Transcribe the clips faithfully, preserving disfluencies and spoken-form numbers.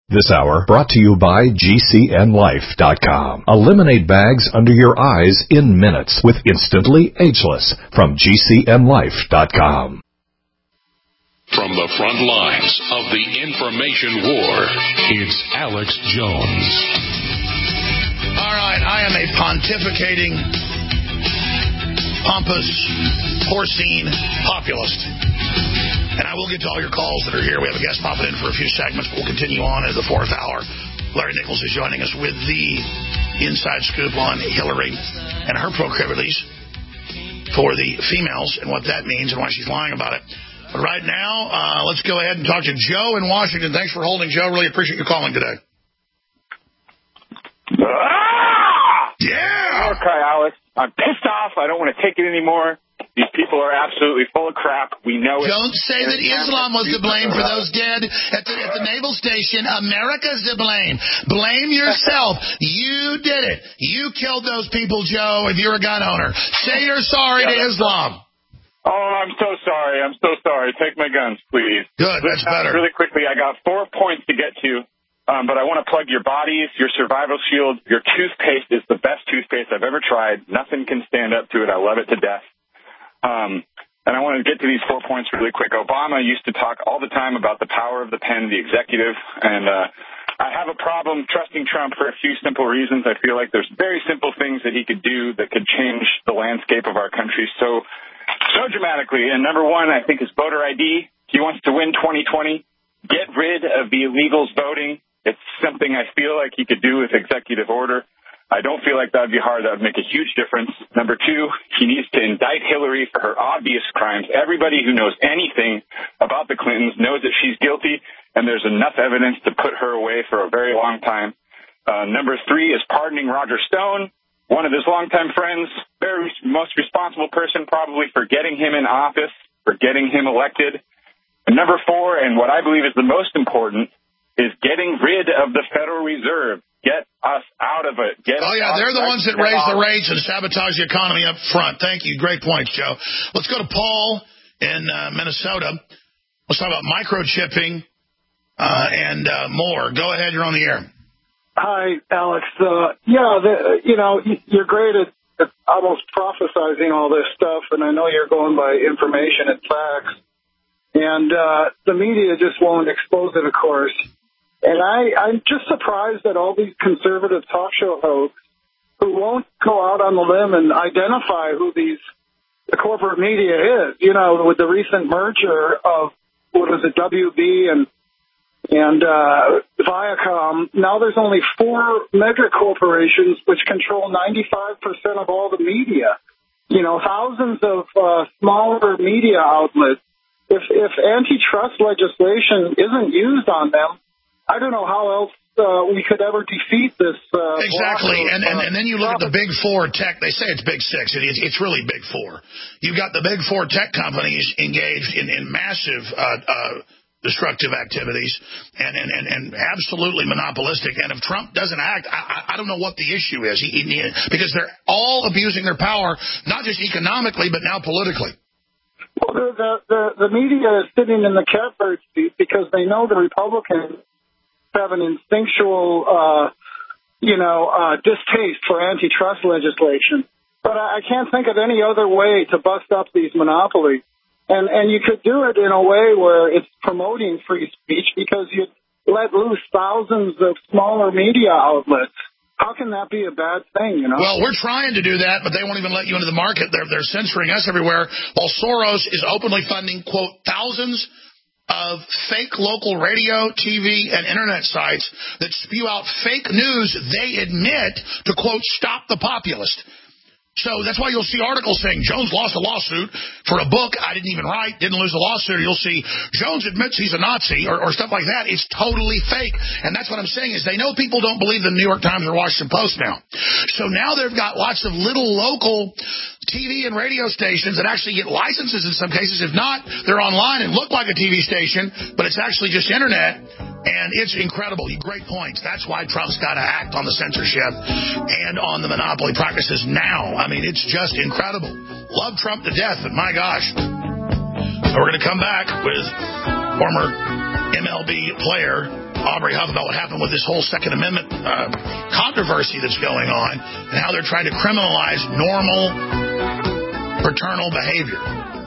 This hour brought to you by G C N Life dot com. Eliminate bags under your eyes in minutes with Instantly Ageless from G C N Life dot com. From the front lines of the information war, it's Alex Jones. All right, I am a pontificating, pompous, porcine populist. And I will get to all your calls that are here. We have a guest popping in for a few segments, but we'll continue on into the fourth hour. Larry Nichols is joining us with the inside scoop on Hillary and her proclivities for the females and what that means and why she's lying about it. But right now, uh, let's go ahead and talk to Joe in Washington. Thanks for holding, Joe. Really appreciate you calling today. Ah! Yeah! Okay, Alex. I'm pissed off. I don't want to take it anymore. These people are absolutely full of crap. We know it. Don't say that Islam was to blame for those dead at the, at the naval station. America's to blame. Blame yourself. You did it. You killed those people, Joe, if you're a gun owner. Say you're sorry yeah, to Islam. Oh, I'm so sorry. I'm so sorry. Take my guns, please. Good. That's better. Really quickly, I got four points to get to, um, but I want to plug your bodies, your survival shield. Your toothpaste is the best toothpaste I've ever tried. Nothing can stand up to it. I love it to death. Um, and I want to get to these four points really quick. Obama used to talk all the time about the power of the pen, the executive, and uh, I have a problem trusting Trump for a few simple reasons. I feel like there's very simple things that he could do that could change the landscape of our country so, so dramatically. And number one, I think, is voter I D. He wants to win twenty twenty, get rid of the illegals voting. It's something I feel like he could do with executive order. I don't feel like that would be hard. That would make a huge difference. Number two, he needs to indict Hillary for her obvious crimes. Everybody who knows anything about the Clintons knows that she's guilty, and there's enough evidence to put her away for a very long time. Uh, number three is pardoning Roger Stone, one of his longtime friends, very most responsible person probably for getting him in office, for getting him elected. And number four, and what I believe is the most important, is getting rid of the Federal Reserve. Get us out of it. Get oh, yeah, they're the ones that raise the rates and sabotage the economy up front. Thank you. Great points, Joe. Let's go to Paul in uh, Minnesota. Let's talk about microchipping uh, and uh, more. Go ahead. You're on the air. Hi, Alex. Uh, yeah, the, you know, you're great at, at almost prophesizing all this stuff, and I know you're going by information and facts. And uh, the media just won't expose it, of course. And I, I'm just surprised that all these conservative talk show hosts who won't go out on the limb and identify who these the corporate media is. You know, with the recent merger of what was it, W B and and uh, Viacom, now there's only four mega corporations which control ninety-five percent of all the media. You know, thousands of uh, smaller media outlets. If if antitrust legislation isn't used on them, I don't know how else uh, we could ever defeat this. Uh, exactly, of, and, and uh, and then you look at the big four tech. They say it's big six. It is, it's really big four. You've got the big four tech companies engaged in, in massive uh, uh, destructive activities and, and, and, and absolutely monopolistic. And if Trump doesn't act, I, I don't know what the issue is. He, he, because they're all abusing their power, not just economically, but now politically. Well, the, the, the, the media is sitting in the catbird seat because they know the Republicans have an instinctual, uh, you know, uh, distaste for antitrust legislation. But I, I can't think of any other way to bust up these monopolies. And, and you could do it in a way where it's promoting free speech because you let loose thousands of smaller media outlets. How can that be a bad thing, you know? Well, we're trying to do that, but they won't even let you into the market. They're, they're censoring us everywhere, while Soros is openly funding, quote, thousands of fake local radio, T V, and Internet sites that spew out fake news they admit to, quote, stop the populist. So that's why you'll see articles saying Jones lost a lawsuit for a book I didn't even write, didn't lose a lawsuit. You'll see Jones admits he's a Nazi or, or stuff like that. It's totally fake. And that's what I'm saying is they know people don't believe the New York Times or Washington Post now. So now they've got lots of little local T V and radio stations that actually get licenses in some cases. If not, they're online and look like a T V station, but it's actually just Internet. And it's incredible. You great points. That's why Trump's got to act on the censorship and on the monopoly practices now. I mean, it's just incredible. Love Trump to death, but my gosh. We're going to come back with former M L B player Aubrey Huff about what happened with this whole Second Amendment uh, controversy that's going on and how they're trying to criminalize normal fraternal behavior.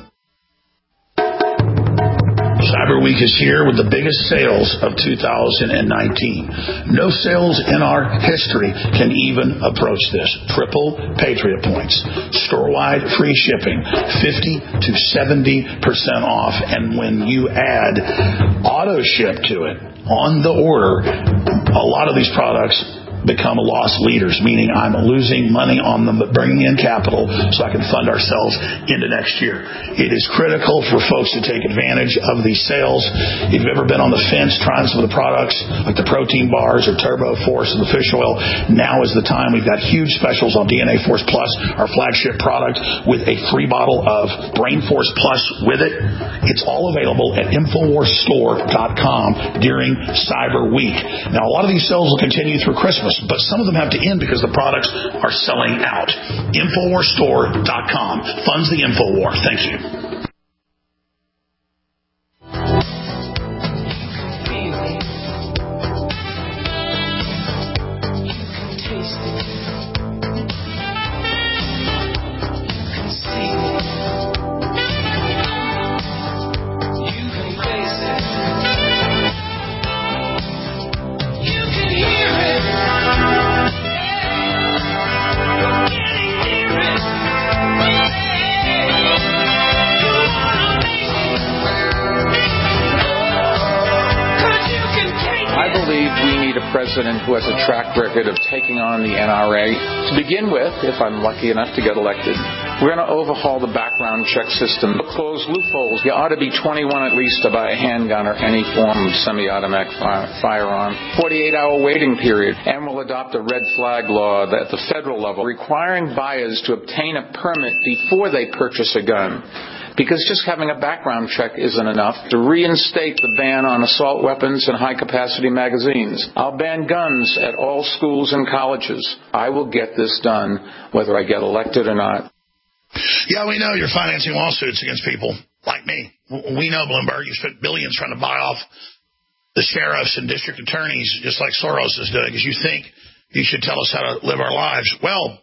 Cyber Week is here with the biggest sales of two thousand nineteen. No sales in our history can even approach this. Triple Patriot points, store-wide free shipping, fifty to seventy percent off. And when you add auto ship to it on the order, a lot of these products become loss leaders, meaning I'm losing money on them but bringing in capital so I can fund ourselves into next year. It is critical for folks to take advantage of these sales. If you've ever been on the fence trying some of the products like the protein bars or Turbo Force and the fish oil, now is the time. We've got huge specials on D N A Force Plus, our flagship product, with a free bottle of Brain Force Plus with it. It's all available at Infowars Store dot com during Cyber Week. Now, a lot of these sales will continue through Christmas, but some of them have to end because the products are selling out. Infowars Store dot com funds the Infowar. Thank you. President who has a track record of taking on the N R A. To begin with, if I'm lucky enough to get elected, we're going to overhaul the background check system, close loopholes. You ought to be twenty-one at least to buy a handgun or any form of semi-automatic fire, firearm. forty-eight hour waiting period. And we'll adopt a red flag law at the federal level requiring buyers to obtain a permit before they purchase a gun. Because just having a background check isn't enough. To reinstate the ban on assault weapons and high-capacity magazines. I'll ban guns at all schools and colleges. I will get this done, whether I get elected or not. Yeah, we know you're financing lawsuits against people like me. We know, Bloomberg, you spent billions trying to buy off the sheriffs and district attorneys, just like Soros is doing, because you think you should tell us how to live our lives. Well,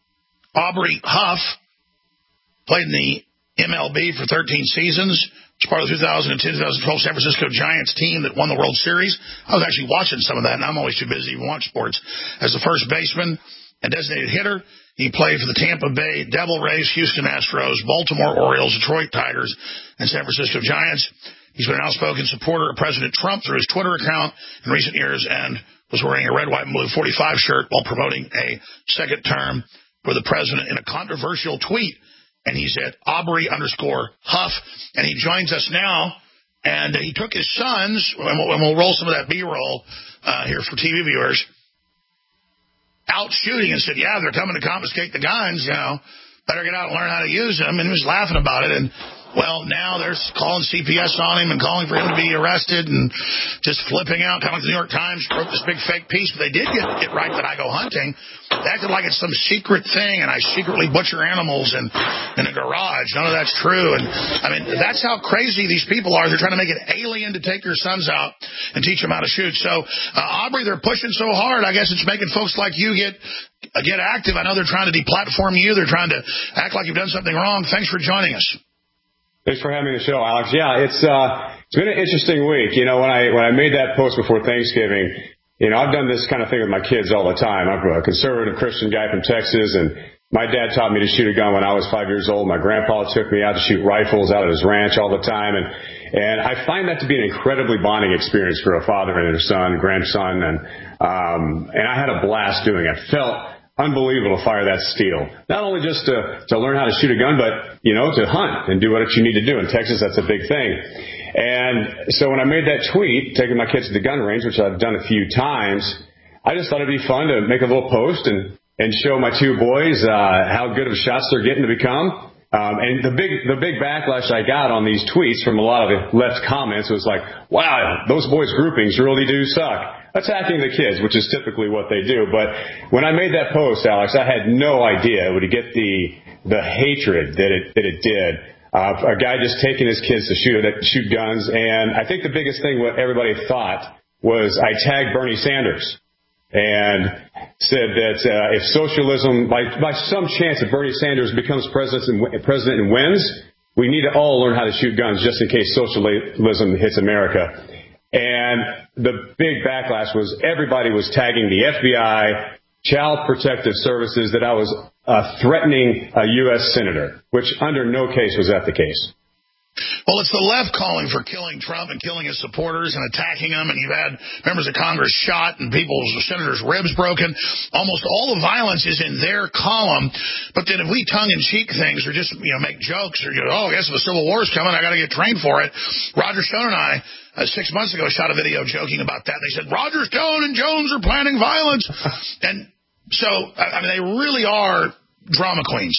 Aubrey Huff played in the M L B for thirteen seasons. It's part of the two thousand ten to twenty twelve San Francisco Giants team that won the World Series. I was actually watching some of that, and I'm always too busy to even watch sports. As the first baseman and designated hitter, he played for the Tampa Bay Devil Rays, Houston Astros, Baltimore Orioles, Detroit Tigers, and San Francisco Giants. He's been an outspoken supporter of President Trump through his Twitter account in recent years and was wearing a red, white, and blue forty-five shirt while promoting a second term for the president in a controversial tweet. And he's at Aubrey underscore Huff, and he joins us now. And he took his sons, and we'll, and we'll roll some of that B-roll uh, here for T V viewers, out shooting and said, yeah, they're coming to confiscate the guns, you know, better get out and learn how to use them. And he was laughing about it. And, well, now they're calling C P S on him and calling for him to be arrested and just flipping out. Kind of like the New York Times wrote this big fake piece, but they did get it right that I go hunting. They acted like it's some secret thing, and I secretly butcher animals in, in a garage. None of that's true. And, I mean, that's how crazy these people are. They're trying to make it alien to take your sons out and teach them how to shoot. So, uh, Aubrey, they're pushing so hard. I guess it's making folks like you get get active. I know they're trying to deplatform you. They're trying to act like you've done something wrong. Thanks for joining us. Thanks for having me on the show, Alex. Yeah, it's uh, it's been an interesting week. You know, when I when I made that post before Thanksgiving, you know, I've done this kind of thing with my kids all the time. I'm a conservative Christian guy from Texas, and my dad taught me to shoot a gun when I was five years old. My grandpa took me out to shoot rifles out at his ranch all the time, and and I find that to be an incredibly bonding experience for a father and a son, grandson, and um, and I had a blast doing it. Felt unbelievable to fire that steel. Not only just to, to learn how to shoot a gun, but, you know, to hunt and do what you need to do. In Texas, that's a big thing. And so when I made that tweet, taking my kids to the gun range, which I've done a few times, I just thought it'd be fun to make a little post and, and show my two boys uh, how good of shots they're getting to become. Um, and the big the big backlash I got on these tweets from a lot of the left comments was like, wow, those boys' groupings really do suck. Attacking the kids, which is typically what they do. But when I made that post, Alex, I had no idea it would get the the hatred that it that it did. Uh, a guy just taking his kids to shoot shoot guns, and I think the biggest thing what everybody thought was I tagged Bernie Sanders and said that uh, if socialism, by, by some chance, if Bernie Sanders becomes president and, president and wins, we need to all learn how to shoot guns just in case socialism hits America. And the big backlash was everybody was tagging the F B I, Child Protective Services, that I was uh, threatening a U S senator, which under no case was that the case. Well, it's the left calling for killing Trump and killing his supporters and attacking them, and you've had members of Congress shot and people's senators' ribs broken. Almost all the violence is in their column. But then if we tongue-in-cheek things or just, you know, make jokes or, you know, oh, I guess if the Civil War is coming, I got to get trained for it. Roger Stone and I, uh, six months ago, shot a video joking about that. They said, Roger Stone and Jones are planning violence. And so, I mean, they really are drama queens.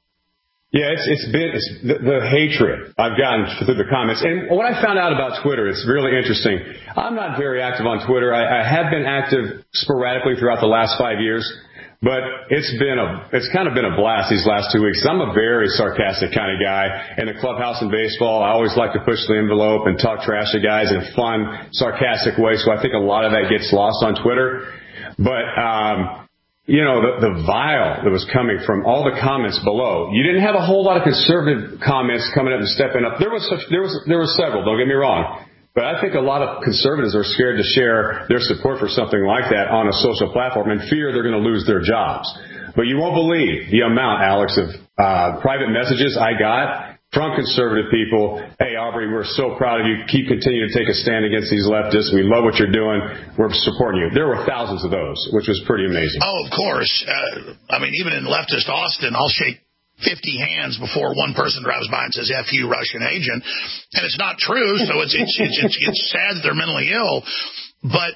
Yeah, it's, it's been it's the, the hatred I've gotten through the comments. And what I found out about Twitter, it's really interesting. I'm not very active on Twitter. I, I have been active sporadically throughout the last five years, but it's been a it's kind of been a blast these last two weeks. I'm a very sarcastic kind of guy. In the clubhouse and baseball, I always like to push the envelope and talk trash to guys in a fun, sarcastic way. So I think a lot of that gets lost on Twitter. But um You know, the, the vile that was coming from all the comments below. You didn't have a whole lot of conservative comments coming up and stepping up. There was such, there was there was several, don't get me wrong. But I think a lot of conservatives are scared to share their support for something like that on a social platform and fear they're going to lose their jobs. But you won't believe the amount, Alex, of uh, private messages I got from conservative people. Hey, Aubrey, we're so proud of you. Keep continuing to take a stand against these leftists. We love what you're doing. We're supporting you. There were thousands of those, which was pretty amazing. Oh, of course. Uh, I mean, even in leftist Austin, I'll shake fifty hands before one person drives by and says, F you, Russian agent. And it's not true, so it's, it's, it's, it's, it's sad that they're mentally ill. But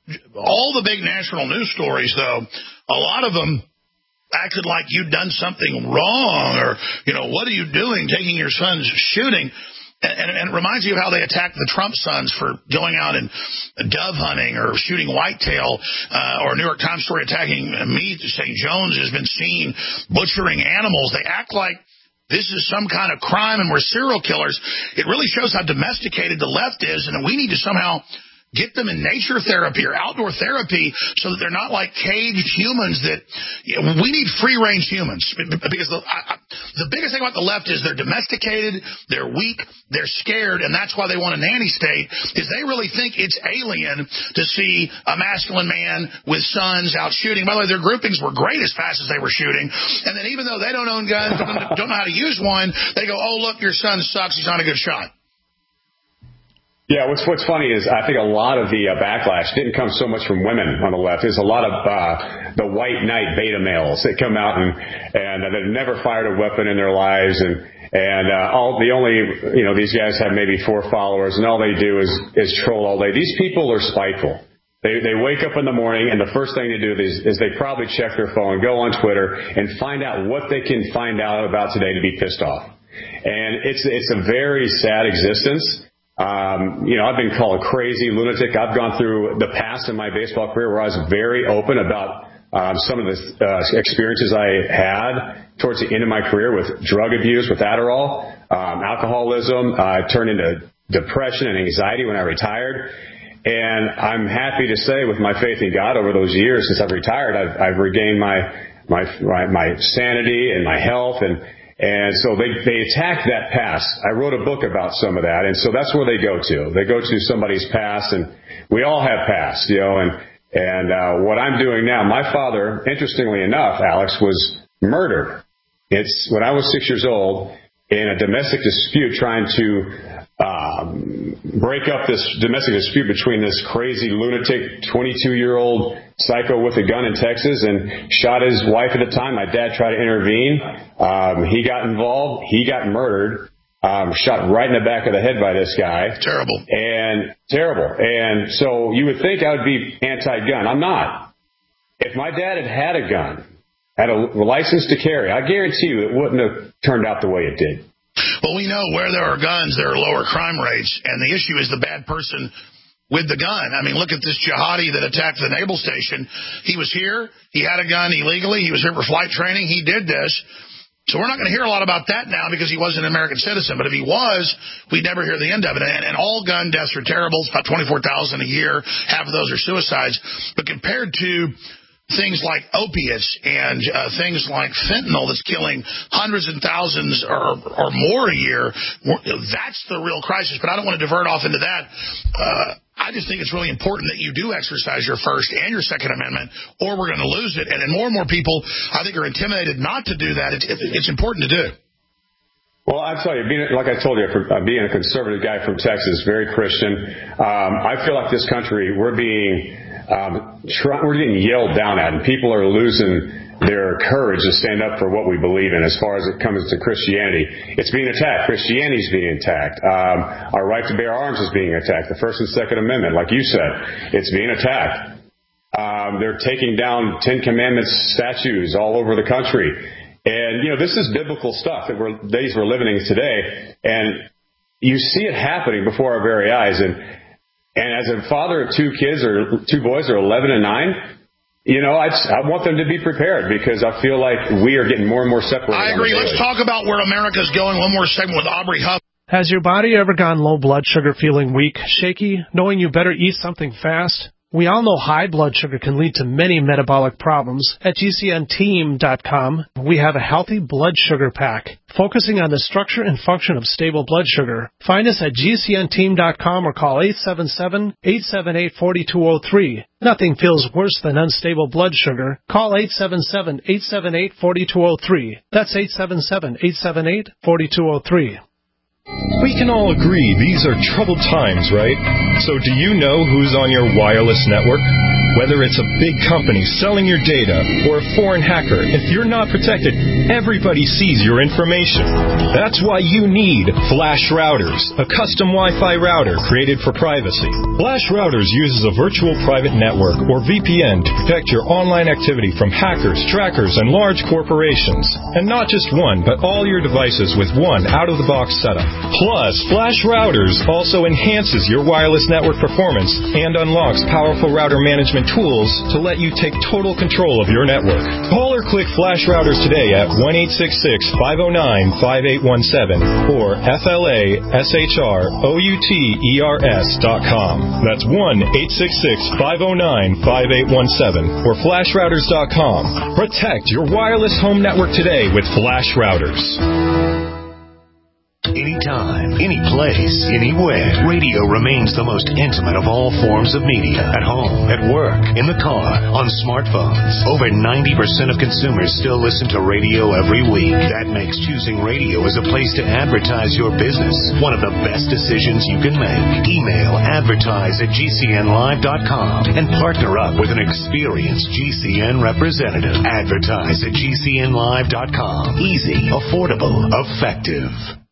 all the big national news stories, though, a lot of them acted like you'd done something wrong or, you know, what are you doing taking your son's shooting? And, and, and it reminds you of how they attacked the Trump sons for going out and dove hunting or shooting whitetail, uh, or a New York Times story attacking me, saying Jones has been seen butchering animals. They act like this is some kind of crime and we're serial killers. It really shows how domesticated the left is, and we need to somehow get them in nature therapy or outdoor therapy so that they're not like caged humans that you know, we need free-range humans. Because the, I, the biggest thing about the left is they're domesticated, they're weak, they're scared, and that's why they want a nanny state, is they really think it's alien to see a masculine man with sons out shooting. By the way, their groupings were great as fast as they were shooting. And then even though they don't own guns, don't know how to use one, they go, oh, look, your son sucks, he's not a good shot. Yeah, what's what's funny is I think a lot of the uh, backlash didn't come so much from women on the left. There's a lot of uh, the white knight beta males that come out and and uh, they've never fired a weapon in their lives, and and uh, all the only you know these guys have maybe four followers, and all they do is is troll all day. These people are spiteful. They they wake up in the morning and the first thing they do is, is they probably check their phone, go on Twitter, and find out what they can find out about today to be pissed off. And it's it's a very sad existence. Um, you know, I've been called a crazy lunatic. I've gone through the past in my baseball career where I was very open about um, some of the uh, experiences I had towards the end of my career with drug abuse, with Adderall, um, alcoholism. I uh, turned into depression and anxiety when I retired. And I'm happy to say, with my faith in God over those years since I've retired, I've, I've regained my, my my my sanity and my health, and And so they, they attack that past. I wrote a book about some of that, and so that's where they go to. They go to somebody's past, and we all have past, you know, and, and uh, what I'm doing now, my father, interestingly enough, Alex, was murdered. It's when I was six years old in a domestic dispute trying to um, break up this domestic dispute between this crazy lunatic twenty-two-year-old psycho with a gun in Texas, and shot his wife at the time. My dad tried to intervene. Um, he got involved. He got murdered. Um, shot right in the back of the head by this guy. Terrible. And terrible. And so you would think I would be anti-gun. I'm not. If my dad had had a gun, had a license to carry, I guarantee you it wouldn't have turned out the way it did. Well, we know where there are guns, there are lower crime rates, and the issue is the bad person with the gun. I mean, look at this jihadi that attacked the naval station. He was here. He had a gun illegally. He was here for flight training. He did this. So we're not going to hear a lot about that now because he wasn't an American citizen. But if he was, we'd never hear the end of it. And, and all gun deaths are terrible. It's about twenty-four thousand a year. Half of those are suicides. But compared to things like opiates and uh, things like fentanyl that's killing hundreds and thousands or, or more a year, that's the real crisis. But I don't want to divert off into that. Uh, I just think it's really important that you do exercise your First and your Second Amendment, or we're going to lose it. And then more and more people, I think, are intimidated not to do that. It's, it's important to do. Well, I tell you, being, like I told you, for, uh, being a conservative guy from Texas, very Christian, um, I feel like this country, we're being um, try, we're getting yelled down at, and people are losing their courage to stand up for what we believe in as far as it comes to Christianity. It's being attacked. Christianity is being attacked. Um, our right to bear arms is being attacked. The First and Second Amendment, like you said, it's being attacked. Um, they're taking down Ten Commandments statues all over the country. And, you know, this is biblical stuff that we're, days we're living in today. And you see it happening before our very eyes. And, and as a father of two kids, or two boys, are eleven and nine, you know, I, just, I want them to be prepared because I feel like we are getting more and more separated. I agree. Let's talk about where America's going. One more segment with Aubrey Huff. Has your body ever gone low blood sugar, feeling weak, shaky, knowing you better eat something fast? We all know high blood sugar can lead to many metabolic problems. At G C N team dot com, we have a healthy blood sugar pack, focusing on the structure and function of stable blood sugar. Find us at G C N team dot com or call eight seven seven, eight seven eight, four two zero three. Nothing feels worse than unstable blood sugar. Call eight seven seven, eight seven eight, four two zero three. That's eight seven seven, eight seven eight, four two zero three. We can all agree these are troubled times, right? So do you know who's on your wireless network? Whether it's a big company selling your data or a foreign hacker, if you're not protected, everybody sees your information. That's why you need Flash Routers, a custom Wi-Fi router created for privacy. Flash Routers uses a virtual private network, or V P N, to protect your online activity from hackers, trackers, and large corporations. And not just one, but all your devices with one out-of-the-box setup. Plus, Flash Routers also enhances your wireless network performance and unlocks powerful router management tools to let you take total control of your network. Call or click Flash Routers today at one eight six six, five oh nine, five eight one seven or F L A S H R O U T E R S dot com. That's one eight six six, five oh nine, five eight one seven or Flash Routers dot com. Protect your wireless home network today with Flash Routers. Anytime, any place, anywhere. Radio remains the most intimate of all forms of media. At home, at work, in the car, on smartphones. Over ninety percent of consumers still listen to radio every week. That makes choosing radio as a place to advertise your business one of the best decisions you can make. Email advertise at G C N live dot com and partner up with an experienced G C N representative. Advertise at G C N live dot com. Easy, affordable, effective.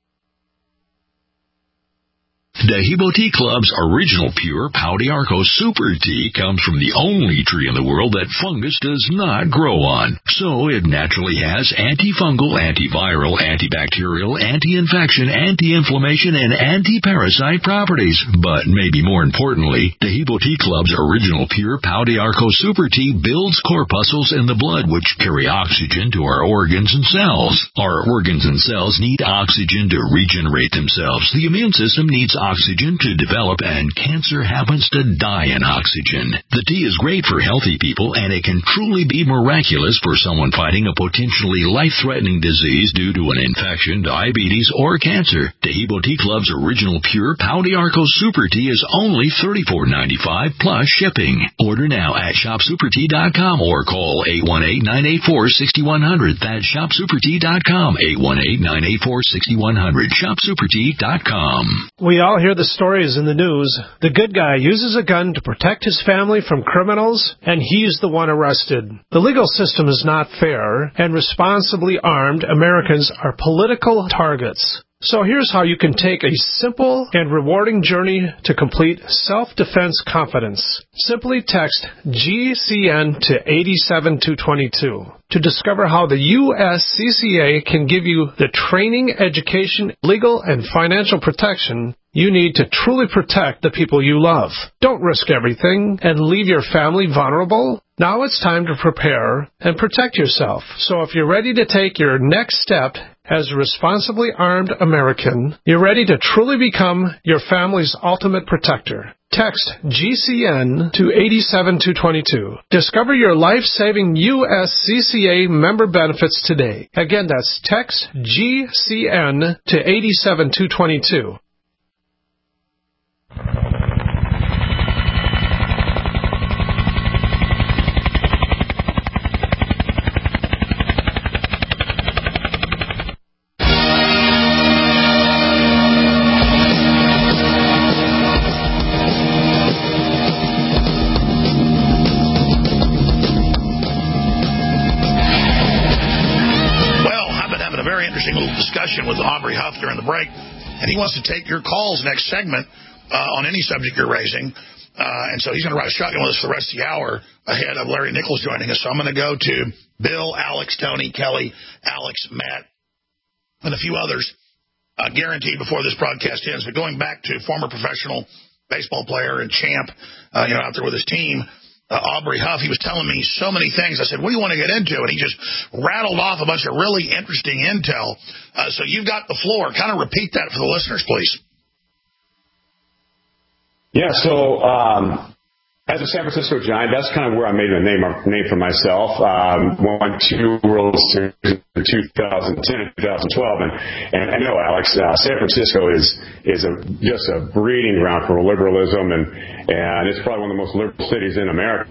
Dehibo Tea Club's original pure Pau d'Arco Super Tea comes from the only tree in the world that fungus does not grow on. So it naturally has antifungal, antiviral, antibacterial, anti-infection, anti-inflammation, and anti-parasite properties. But maybe more importantly, Dehibo Tea Club's original pure Pau d'Arco Super Tea builds corpuscles in the blood which carry oxygen to our organs and cells. Our organs and cells need oxygen to regenerate themselves. The immune system needs oxygen to develop, and cancer happens to die in oxygen. The tea is great for healthy people, and it can truly be miraculous for someone fighting a potentially life-threatening disease due to an infection, diabetes, or cancer. Dehibo Tea Club's original pure Pau d'Arco Super Tea is only thirty-four dollars and ninety-five cents plus shipping. Order now at shop super tea dot com or call eight one eight, nine eight four, six one zero zero. That's shop super tea dot com, eight one eight, nine eight four, six one zero zero, shop super tea dot com. We all hear the stories in the news. The good guy uses a gun to protect his family from criminals, and he's the one arrested. The legal system is not fair, and responsibly armed Americans are political targets. So here's how you can take a simple and rewarding journey to complete self-defense confidence. Simply text G C N to eight seven two two two to discover how the U S C C A can give you the training, education, legal, and financial protection you need to truly protect the people you love. Don't risk everything and leave your family vulnerable. Now it's time to prepare and protect yourself. So if you're ready to take your next step as a responsibly armed American, you're ready to truly become your family's ultimate protector. Text G C N to eight seven two two two. Discover your life-saving U S C C A member benefits today. Again, that's text G C N to eight seven two two two. Discussion with Aubrey Huff during the break, and he wants to take your calls next segment uh, on any subject you're raising, uh, and so he's going to ride shotgun with us for the rest of the hour ahead of Larry Nichols joining us. So I'm going to go to Bill, Alex, Tony, Kelly, Alex, Matt, and a few others, uh, guaranteed before this broadcast ends. But going back to former professional baseball player and champ, uh, you know, out there with his team, Uh, Aubrey Huff, he was telling me so many things. I said, what do you want to get into? And he just rattled off a bunch of really interesting intel. Uh, so you've got the floor. Kind of repeat that for the listeners, please. Yeah, so um, as a San Francisco Giant, that's kind of where I made a name, a name for myself. Um, won two World Series in two thousand ten and two thousand twelve. And, and I know, Alex, uh, San Francisco is is a, just a breeding ground for liberalism, and, and it's probably one of the most liberal cities in America.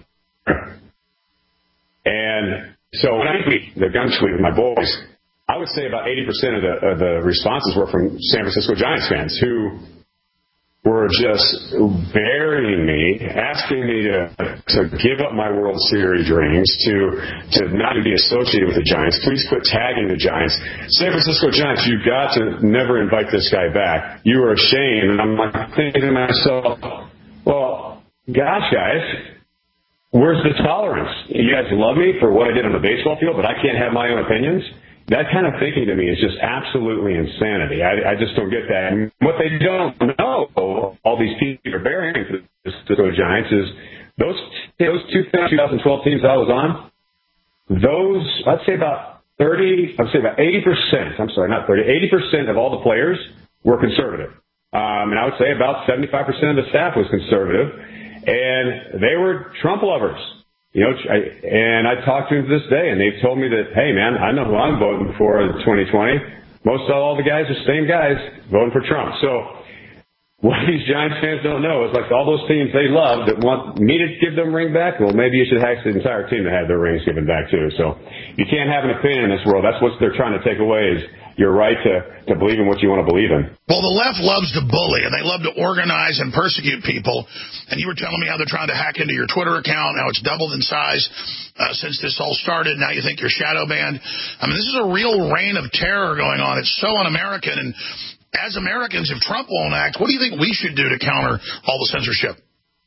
And so when I tweet the gun tweet with my boys, I would say about eighty percent of the, of the responses were from San Francisco Giants fans who were just burying me, asking me to to give up my World Series dreams, to to not be associated with the Giants. Please quit tagging the Giants. San Francisco Giants, you've got to never invite this guy back. You are a shame. And I'm like thinking to myself, well, gosh, guys, where's the tolerance? You guys love me for what I did on the baseball field, but I can't have my own opinions? That kind of thinking to me is just absolutely insanity. I, I just don't get that. And what they don't know, all these people are bearing to the Giants, is those those two thousand twelve teams I was on, those, I'd say about thirty, I'd say about eighty percent, I'm sorry, not thirty, eighty percent of all the players were conservative. Um, and I would say about seventy-five percent of the staff was conservative. And they were Trump lovers. You know, I, and I talked to them to this day, and they've told me that, hey, man, I know who I'm voting for in twenty twenty. Most of all the guys are the same guys voting for Trump. So what these Giants fans don't know is, like, all those teams they love that want me to give them a ring back, well, maybe you should ask the entire team to have their rings given back, too. So you can't have an opinion in this world. That's what they're trying to take away, is your right to, to believe in what you want to believe in. Well, the left loves to bully, and they love to organize and persecute people. And you were telling me how they're trying to hack into your Twitter account, how it's doubled in size uh, since this all started. Now you think you're shadow banned. I mean, this is a real reign of terror going on. It's so un-American. And as Americans, if Trump won't act, what do you think we should do to counter all the censorship?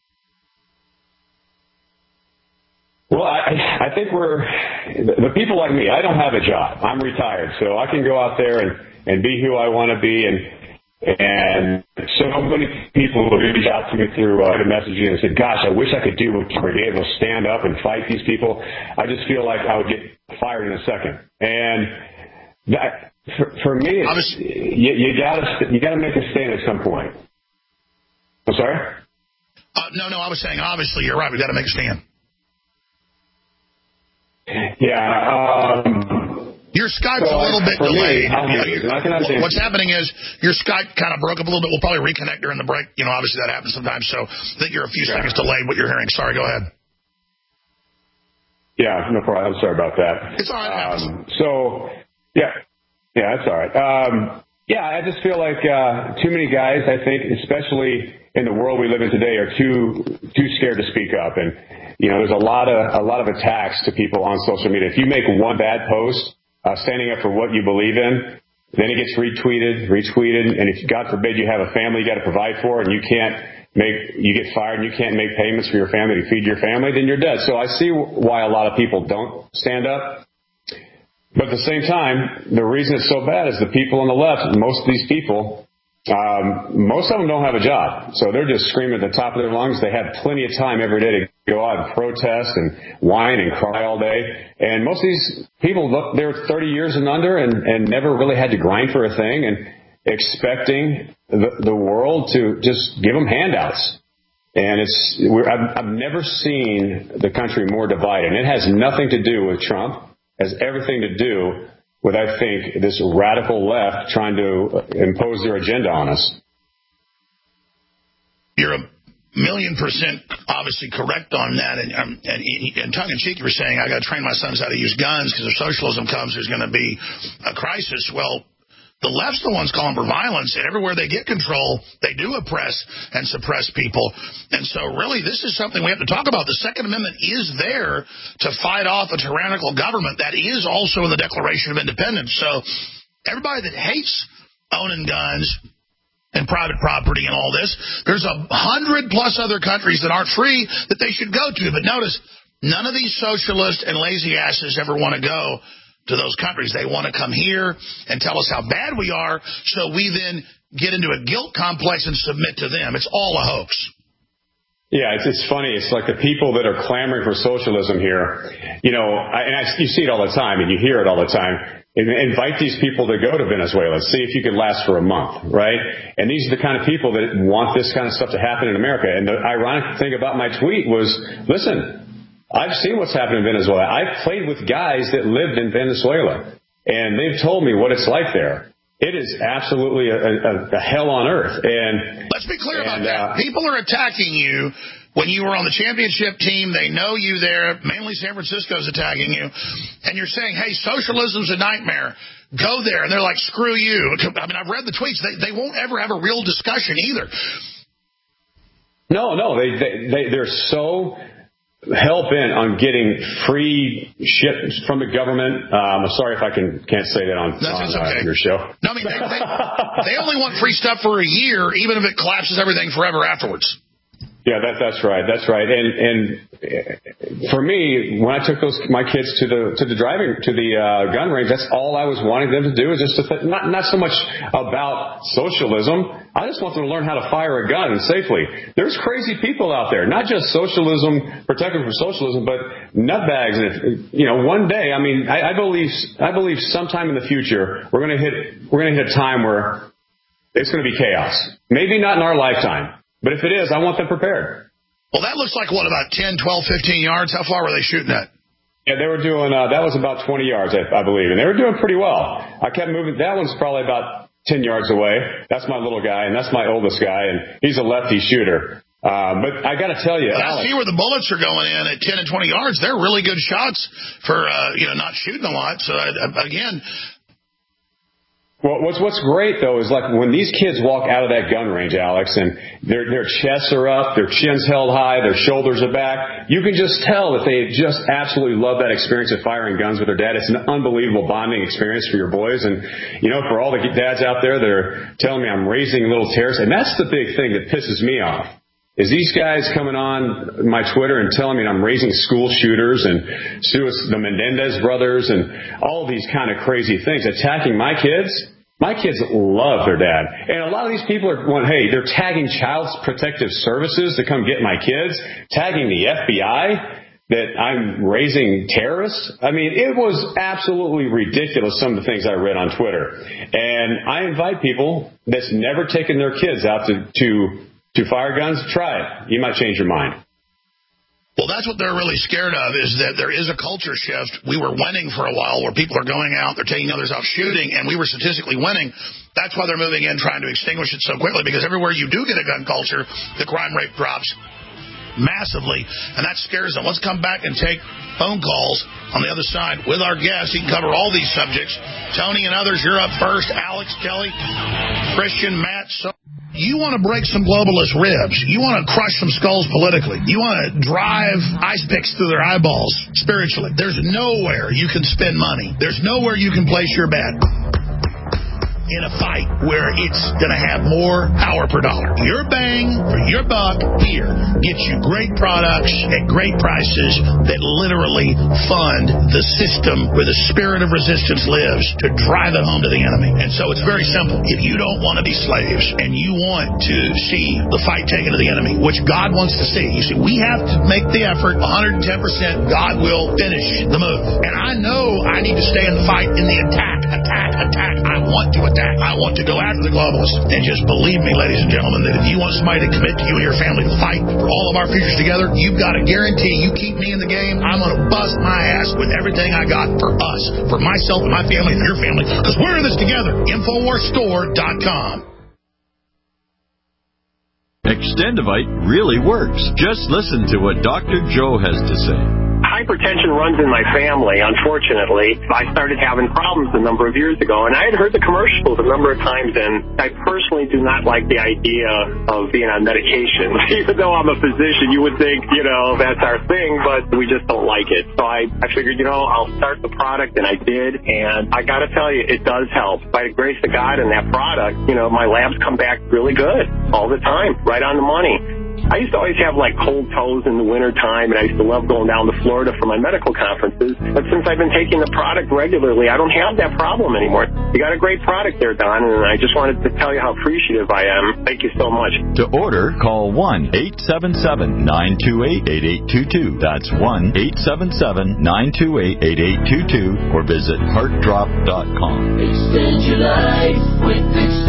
Well, I, I think we're, the people like me, I don't have a job. I'm retired, so I can go out there and, and be who I want to be. And and so many people will reach out to me through uh, messaging and said, gosh, I wish I could do what you were able to stand up and fight these people. I just feel like I would get fired in a second. And that, for, for me, it's, you, you gotta you gotta make a stand at some point. I'm sorry? Uh, no, no, I was saying, obviously, you're right. We've got to make a stand. Yeah. Um, your Skype's so a little bit delayed. Me, you know, what's happening is your Skype kind of broke up a little bit. We'll probably reconnect during the break. You know, obviously that happens sometimes. So I think you're a few yeah. seconds delayed what you're hearing. Sorry, go ahead. Yeah, no problem. I'm sorry about that. It's all right. Um, so, yeah. Yeah, that's all right. Um, yeah, I just feel like uh, too many guys, I think, especially in the world we live in today, are too too scared to speak up. And, you know, there's a lot of a lot of attacks to people on social media. If you make one bad post uh, standing up for what you believe in, then it gets retweeted, retweeted, and if, God forbid, you have a family you got to provide for, and you can't make, you get fired and you can't make payments for your family to feed your family, then you're dead. So I see why a lot of people don't stand up. But at the same time, the reason it's so bad is the people on the left, most of these people Um, most of them don't have a job, so they're just screaming at the top of their lungs. They have plenty of time every day to go out and protest and whine and cry all day. And most of these people, look, they're thirty years and under and, and never really had to grind for a thing, and expecting the, the world to just give them handouts. And it's we're, I've, I've never seen the country more divided. And it has nothing to do with Trump. It has everything to do with, I think, this radical left trying to impose their agenda on us. You're a million percent obviously correct on that. And, um, and, and tongue-in-cheek, you were saying, I got to train my sons how to use guns because if socialism comes, there's going to be a crisis. Well, the left's the ones calling for violence, and everywhere they get control, they do oppress and suppress people. And so really, this is something we have to talk about. The Second Amendment is there to fight off a tyrannical government. That is also in the Declaration of Independence. So everybody that hates owning guns and private property and all this, there's a hundred plus other countries that aren't free that they should go to. But notice, none of these socialists and lazy asses ever want to go to those countries. They want to come here and tell us how bad we are, so we then get into a guilt complex and submit to them. It's all a hoax. Yeah, it's, it's funny. It's like the people that are clamoring for socialism here, you know, I, and I, you see it all the time, and you hear it all the time. Invite these people to go to Venezuela, see if you could last for a month, right? And these are the kind of people that want this kind of stuff to happen in America. And the ironic thing about my tweet was, listen, I've seen what's happened in Venezuela. I've played with guys that lived in Venezuela, and they've told me what it's like there. It is absolutely a, a, a hell on earth. And let's be clear and, about that. Uh, People are attacking you when you were on the championship team. They know you there. Mainly San Francisco's attacking you. And you're saying, hey, socialism's a nightmare. Go there. And they're like, screw you. I mean, I've read the tweets. They, they won't ever have a real discussion either. No, no. They, they, they, they're so hell bent on getting free shit from the government. Um, I'm sorry if I can can't say that on, on okay. uh, your show. No, I mean they, they, they only want free stuff for a year, even if it collapses everything forever afterwards. Yeah, that, that's right. That's right. And and for me, when I took those my kids to the to the driving to the uh, gun range, that's all I was wanting them to do is just to th- not not so much about socialism. I just want them to learn how to fire a gun safely. There's crazy people out there, not just socialism, protecting from socialism, but nutbags. And you know, one day, I mean, I, I believe I believe sometime in the future we're going to hit we're going to hit a time where it's going to be chaos. Maybe not in our lifetime. But if it is, I want them prepared. Well, that looks like, what, about ten, twelve, fifteen yards? How far were they shooting at? Yeah, they were doing, uh, that was about twenty yards, I, I believe. And they were doing pretty well. I kept moving. That one's probably about ten yards away. That's my little guy, and that's my oldest guy, and he's a lefty shooter. Uh, but I got to tell you, well, Alex, I see where the bullets are going in at ten and twenty yards. They're really good shots for, uh, you know, not shooting a lot. So, uh, again... Well, what's what's great though is like when these kids walk out of that gun range, Alex, and their their chests are up, their chins held high, their shoulders are back. You can just tell that they just absolutely love that experience of firing guns with their dad. It's an unbelievable bonding experience for your boys, and you know, for all the dads out there that are telling me I'm raising little terrorists, and that's the big thing that pisses me off. Is these guys coming on my Twitter and telling me I'm raising school shooters and the Menendez brothers and all these kind of crazy things, attacking my kids. My kids love their dad. And a lot of these people are going, hey, they're tagging Child Protective Services to come get my kids, tagging the F B I that I'm raising terrorists. I mean, it was absolutely ridiculous, some of the things I read on Twitter. And I invite people that's never taken their kids out to, to, to fire guns, try it. You might change your mind. Well, that's what they're really scared of, is that there is a culture shift. We were winning for a while where people are going out, they're taking others out shooting, and we were statistically winning. That's why they're moving in, trying to extinguish it so quickly, because everywhere you do get a gun culture, the crime rate drops massively, and that scares them. Let's come back and take phone calls on the other side with our guests. He can cover all these subjects. Tony and others, you're up first. Alex, Kelly, Christian, Matt, so you want to break some globalist ribs. You want to crush some skulls politically. You want to drive ice picks through their eyeballs spiritually. There's nowhere you can spend money. There's nowhere you can place your bet. in a fight where it's going to have more power per dollar. Your bang for your buck here gets you great products at great prices that literally fund the system where the spirit of resistance lives to drive it home to the enemy. And so it's very simple. If you don't want to be slaves and you want to see the fight taken to the enemy, which God wants to see, you see, we have to make the effort one hundred ten percent. God will finish the move. And I know I need to stay in the fight, in the attack, attack, attack. I want to attack. I want to go after the globalists. And just believe me, ladies and gentlemen, that if you want somebody to commit to you and your family to fight for all of our futures together, you've got to guarantee you keep me in the game. I'm going to bust my ass with everything I got for us, for myself and my family and your family, because we're in this together. Infowars Store dot com. Extendivite really works. Just listen to what Doctor Joe has to say. Hypertension runs in my family, unfortunately. I started having problems a number of years ago, and I had heard the commercials a number of times, and I personally do not like the idea of being on medication. Even though I'm a physician, you would think, you know, that's our thing, but we just don't like it. So I, I figured, you know, I'll start the product, and I did, and I got to tell you, it does help. By the grace of God and that product, you know, my labs come back really good all the time, right on the money. I used to always have, like, cold toes in the wintertime, and I used to love going down to Florida for my medical conferences. But since I've been taking the product regularly, I don't have that problem anymore. You got a great product there, Don, and I just wanted to tell you how appreciative I am. Thank you so much. To order, call one eight seven seven, nine two eight, eight eight two two. That's one eight seven seven, nine two eight, eight eight two two, or visit heart drop dot com. Extend your life with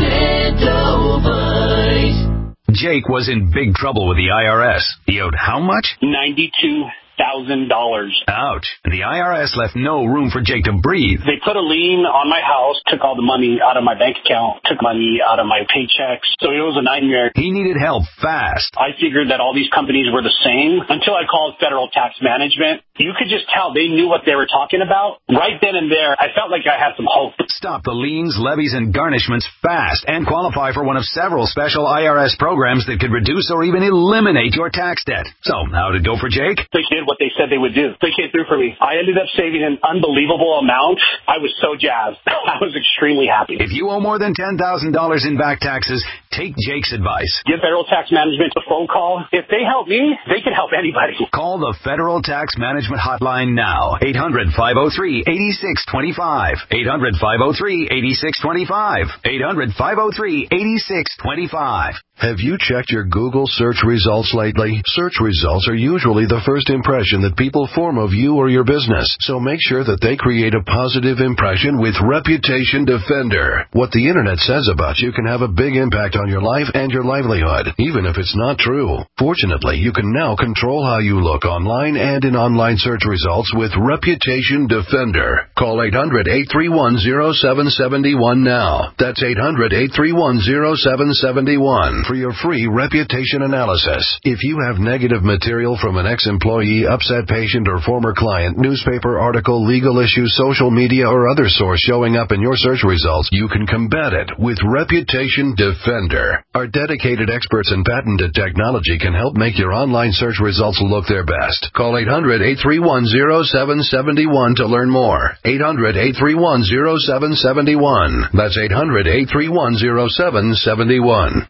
Extendovite. Jake was in big trouble with the I R S. He owed how much? ninety-two thousand dollars. Ouch. The I R S left no room for Jake to breathe. They put a lien on my house, took all the money out of my bank account, took money out of my paychecks. So it was a nightmare. He needed help fast. I figured that all these companies were the same until I called Federal Tax Management. You could just tell they knew what they were talking about. Right then and there, I felt like I had some hope. Stop the liens, levies, and garnishments fast and qualify for one of several special I R S programs that could reduce or even eliminate your tax debt. So, how'd it go for Jake? They did what they said they would do. They came through for me. I ended up saving an unbelievable amount. I was so jazzed. I was extremely happy. If you owe more than ten thousand dollars in back taxes, take Jake's advice. Give Federal Tax Management a phone call. If they help me, they can help anybody. Call the Federal Tax Management Hotline now. eight hundred, five oh three, eight six two five. eight hundred, five oh three, eight six two five. eight hundred, five oh three, eight six two five. Have you checked your Google search results lately? Search results are usually the first impression that people form of you or your business, so make sure that they create a positive impression with Reputation Defender. What the Internet says about you can have a big impact on your life and your livelihood, even if it's not true. Fortunately, you can now control how you look online and in online search results with Reputation Defender. Call eight hundred, eight three one, oh seven seven one now. That's eight hundred, eight three one, oh seven seven one. For your free reputation analysis. If you have negative material from an ex-employee, upset patient, or former client, newspaper article, legal issue, social media, or other source showing up in your search results, you can combat it with Reputation Defender. Our dedicated experts in patented technology can help make your online search results look their best. Call eight hundred, eight three one, oh seven seven one to learn more. eight hundred, eight three one, oh seven seven one. That's eight hundred, eight three one, oh seven seven one.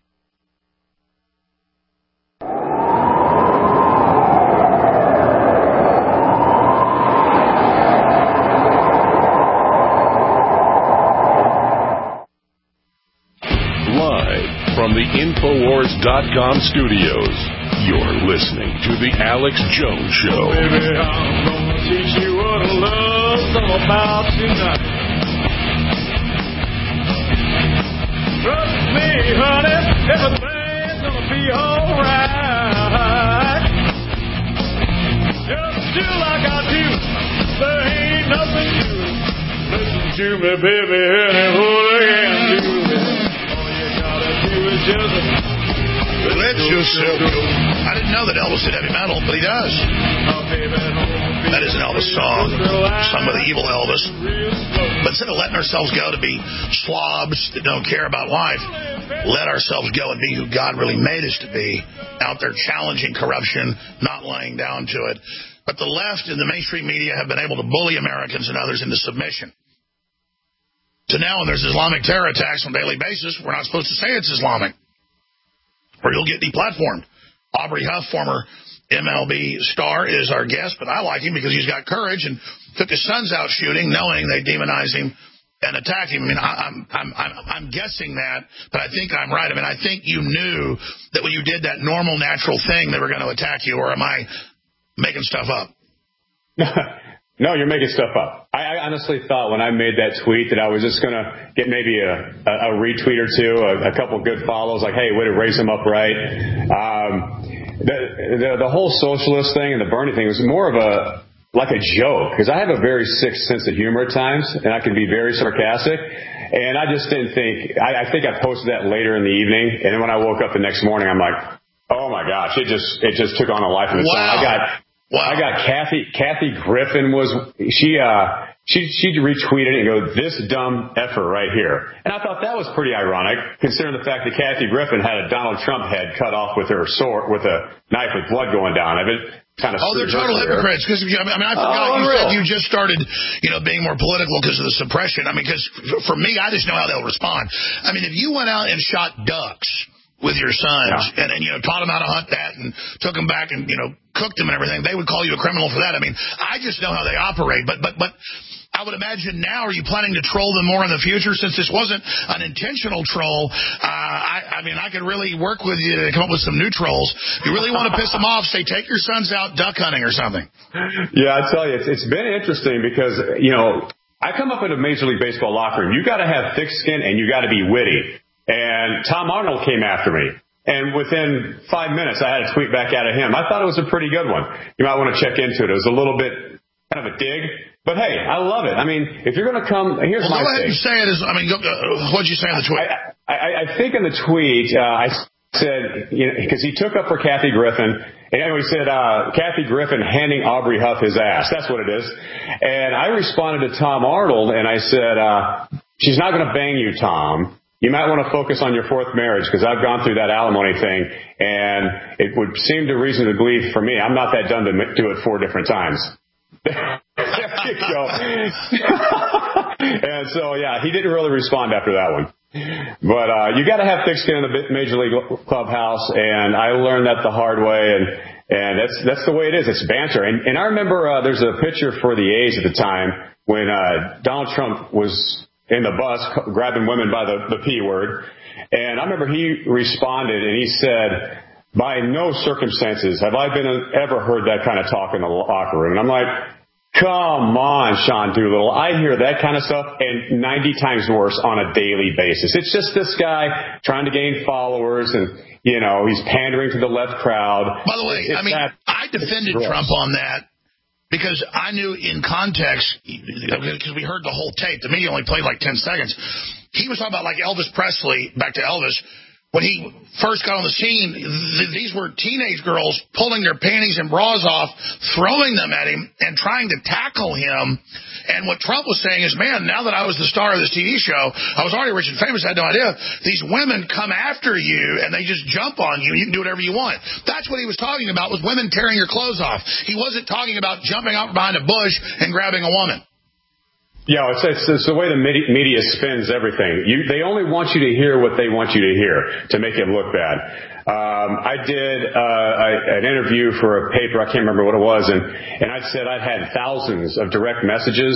From the Infowars dot com studios, you're listening to The Alex Jones Show. Baby, I'm gonna teach you what love's all about tonight. Trust me, honey, everything's gonna be alright. Just do like I do, there ain't nothing to it. Listen to me, baby, and what I can do. Let yourself go. I didn't know that Elvis did heavy metal, but he does. That is an Elvis song, sung by the evil Elvis. But instead of letting ourselves go to be slobs that don't care about life, let ourselves go and be who God really made us to be, out there challenging corruption, not laying down to it. But the left and the mainstream media have been able to bully Americans and others into submission. to now when there's Islamic terror attacks on a daily basis, we're not supposed to say it's Islamic, or you'll get deplatformed. Aubrey Huff, former M L B star, is our guest, but I like him because he's got courage and took his sons out shooting, knowing they demonize him and attack him. I mean, I, I'm, I'm, I'm, I'm guessing that, but I think I'm right. I mean, I think you knew that when you did that normal, natural thing, they were going to attack you, or am I making stuff up? No, you're making stuff up. I, I honestly thought when I made that tweet that I was just going to get maybe a, a, a retweet or two, a, a couple good follows, like, hey, way to raise them up right. Um, the, the, the whole socialist thing and the Bernie thing was more of a, like a joke, because I have a very sick sense of humor at times, and I can be very sarcastic. And I just didn't think, I, I think I posted that later in the evening, and then when I woke up the next morning, I'm like, oh my gosh, it just, it just took on a life of its own. Wow. I got, Wow. I got Kathy, Kathy Griffin was, she, uh, she, she retweeted it and go, this dumb effer right here. And I thought that was pretty ironic, considering the fact that Kathy Griffin had a Donald Trump head cut off with her sword, with a knife with blood going down of it. Kind of oh, they're total hypocrites. Because I mean, I forgot oh, you unreal. said you just started, you know, being more political because of the suppression. I mean, because for me, I just know how they'll respond. I mean, if you went out and shot ducks with your sons, yeah. and, and, you know, taught them how to hunt that and took them back and, you know, cooked them and everything, they would call you a criminal for that. I mean, I just know how they operate. But, but, but I would imagine now, are you planning to troll them more in the future? Since this wasn't an intentional troll, uh, I, I mean, I could really work with you to come up with some new trolls. If you really want to piss them off, say, take your sons out duck hunting or something. Yeah, I tell you, it's, it's been interesting because, you know, I come up in a Major League Baseball locker room. You got to have thick skin and you got to be witty. And Tom Arnold came after me. And within five minutes, I had a tweet back out of him. I thought it was a pretty good one. You might want to check into it. It was a little bit kind of a dig. But, hey, I love it. I mean, if you're going to come, here's well, my go ahead thing. and say it. As, I mean, go, uh, what did you say in the tweet? I, I, I think in the tweet, uh, I said, you know, because he took up for Kathy Griffin. And anyway, he said, uh, Kathy Griffin handing Aubrey Huff his ass. That's what it is. And I responded to Tom Arnold, and I said, uh, she's not going to bang you, Tom. You might want to focus on your fourth marriage, because I've gone through that alimony thing, and it would seem to reasonably believe for me, I'm not that done to do it four different times. There you go. And so, yeah, he didn't really respond after that one. But uh, you got to have thick skin in the Major League Clubhouse, and I learned that the hard way, and and that's that's the way it is. It's banter. And, and I remember uh, there's a picture for the A's at the time when uh, Donald Trump was in the bus grabbing women by the, the P word. And I remember he responded and he said, by no circumstances have I been ever heard that kind of talk in the locker room. And I'm like, come on, Sean Doolittle. I hear that kind of stuff and ninety times worse on a daily basis. It's just this guy trying to gain followers and, you know, he's pandering to the left crowd. By the way, it's I mean, that, I defended Trump on that. Because I knew in context, because we heard the whole tape, the media only played like ten seconds. He was talking about like Elvis Presley, back to Elvis, when he first got on the scene, th- these were teenage girls pulling their panties and bras off, throwing them at him and trying to tackle him. And what Trump was saying is, man, now that I was the star of this T V show, I was already rich and famous, I had no idea. These women come after you and they just jump on you and you can do whatever you want. That's what he was talking about, was women tearing your clothes off. He wasn't talking about jumping out behind a bush and grabbing a woman. Yeah, it's, it's, it's the way the media spins everything. You, they only want you to hear what they want you to hear to make it look bad. Um, I did uh, a, an interview for a paper, I can't remember what it was, and, and I said I'd had thousands of direct messages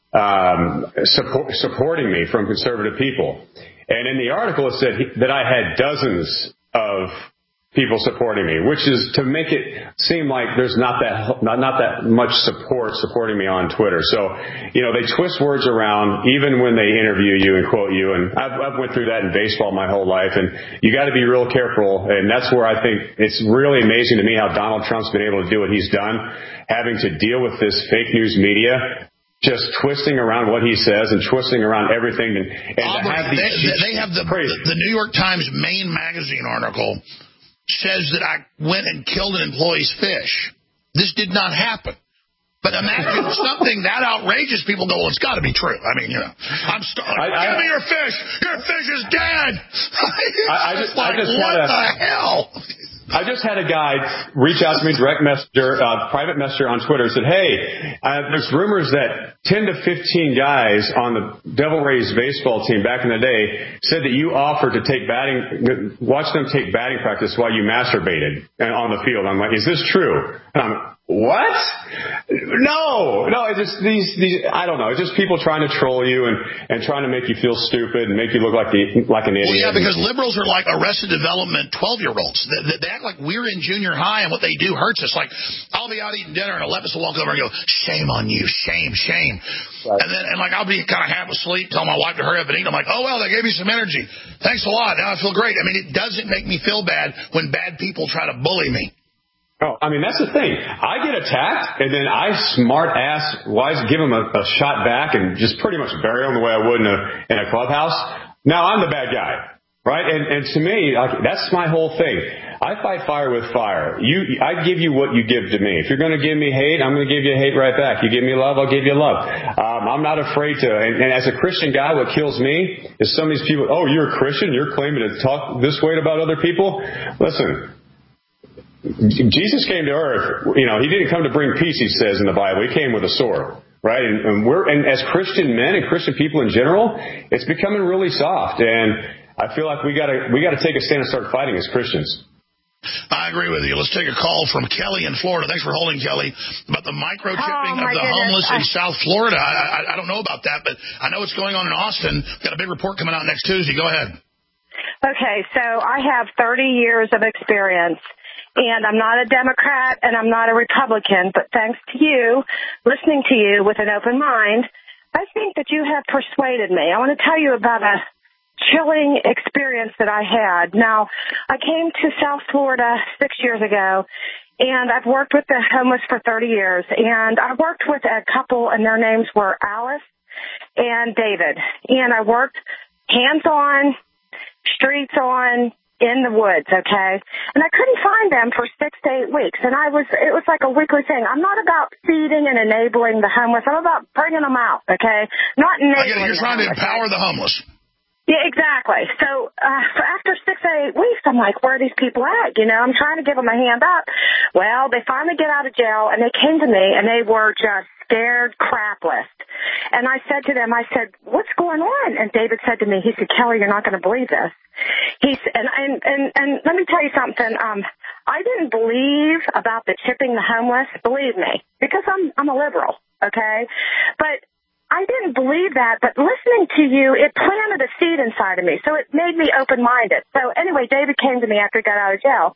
um, support, supporting me from conservative people. And in the article it said he, that I had dozens of people supporting me, which is to make it seem like there's not that not, not that much support supporting me on Twitter. So, you know, they twist words around even when they interview you and quote you. And I've, I've went through that in baseball my whole life. And you got to be real careful. And that's where I think it's really amazing to me how Donald Trump's been able to do what he's done, having to deal with this fake news media, just twisting around what he says and twisting around everything. And, and Aubrey, have these, they, they have the, the New York Times main magazine article says that I went and killed an employee's fish. This did not happen. But imagine something that outrageous, people go, well, it's got to be true. I mean, you know, I'm starving. Give me your fish. Your fish is dead. I, I just, like, I just what wanna, the hell? I just had a guy reach out to me, direct messenger, uh, private messenger on Twitter, and said, hey, uh, there's rumors that ten to fifteen guys on the Devil Rays baseball team back in the day said that you offered to take batting, watch them take batting practice while you masturbated on the field. I'm like, is this true? And I'm what? No, no, it's just these, these, I don't know. It's just people trying to troll you and, and trying to make you feel stupid and make you look like the, like an idiot. Well, yeah, because liberals are like Arrested Development twelve-year-olds. They, they act like we're in junior high and what they do hurts us. Like, I'll be out eating dinner and a leftist will walk over and go, shame on you, shame, shame. Right. And then, and like, I'll be kind of half asleep, tell my wife to hurry up and eat. I'm like, oh, well, they gave me some energy. Thanks a lot. Now I feel great. I mean, it doesn't make me feel bad when bad people try to bully me. Oh, I mean, that's the thing. I get attacked, and then I smart ass wise give them a, a shot back and just pretty much bury them the way I would in a, in a clubhouse. Now I'm the bad guy, right? And, and to me, like, that's my whole thing. I fight fire with fire. You, I give you what you give to me. If you're going to give me hate, I'm going to give you hate right back. You give me love, I'll give you love. Um, I'm not afraid to. And, and as a Christian guy, what kills me is some of these people. Oh, you're a Christian? You're claiming to talk this way about other people? Listen. Jesus came to earth, you know, he didn't come to bring peace, he says in the Bible. He came with a sword, right? And, and we're, and as Christian men and Christian people in general, it's becoming really soft. And I feel like we gotta, we gotta take a stand and start fighting as Christians. I agree with you. Let's take a call from Kelly in Florida. Thanks for holding, Kelly. About the microchipping oh, of the goodness. homeless in South Florida. I, I, I don't know about that, but I know it's going on in Austin. We've got a big report coming out next Tuesday. Go ahead. Okay, so I have thirty years of experience. And I'm not a Democrat and I'm not a Republican, but thanks to you, listening to you with an open mind, I think that you have persuaded me. I want to tell you about a chilling experience that I had. Now, I came to South Florida six years ago, and I've worked with the homeless for thirty years. And I worked with a couple, and their names were Alice and David. And I worked hands-on, streets on, in the woods, okay? And I couldn't find them for six to eight weeks. And I was, it was like a weekly thing. I'm not about feeding and enabling the homeless. I'm about bringing them out, okay? Not enabling. I get it. You're trying to empower the homeless. Yeah, exactly. So uh, for after six or eight weeks, I'm like, where are these people at? You know, I'm trying to give them a hand up. Well, they finally get out of jail, and they came to me, and they were just scared crapless. And I said to them, I said, what's going on? And David said to me, he said, Kelly, you're not going to believe this. He's, and, and, and, and let me tell you something. Um, I didn't believe about the chipping the homeless, believe me, because I'm, I'm a liberal, okay? But I didn't believe that, but listening to you, it planted a seed inside of me, so it made me open-minded. So anyway, David came to me after he got out of jail,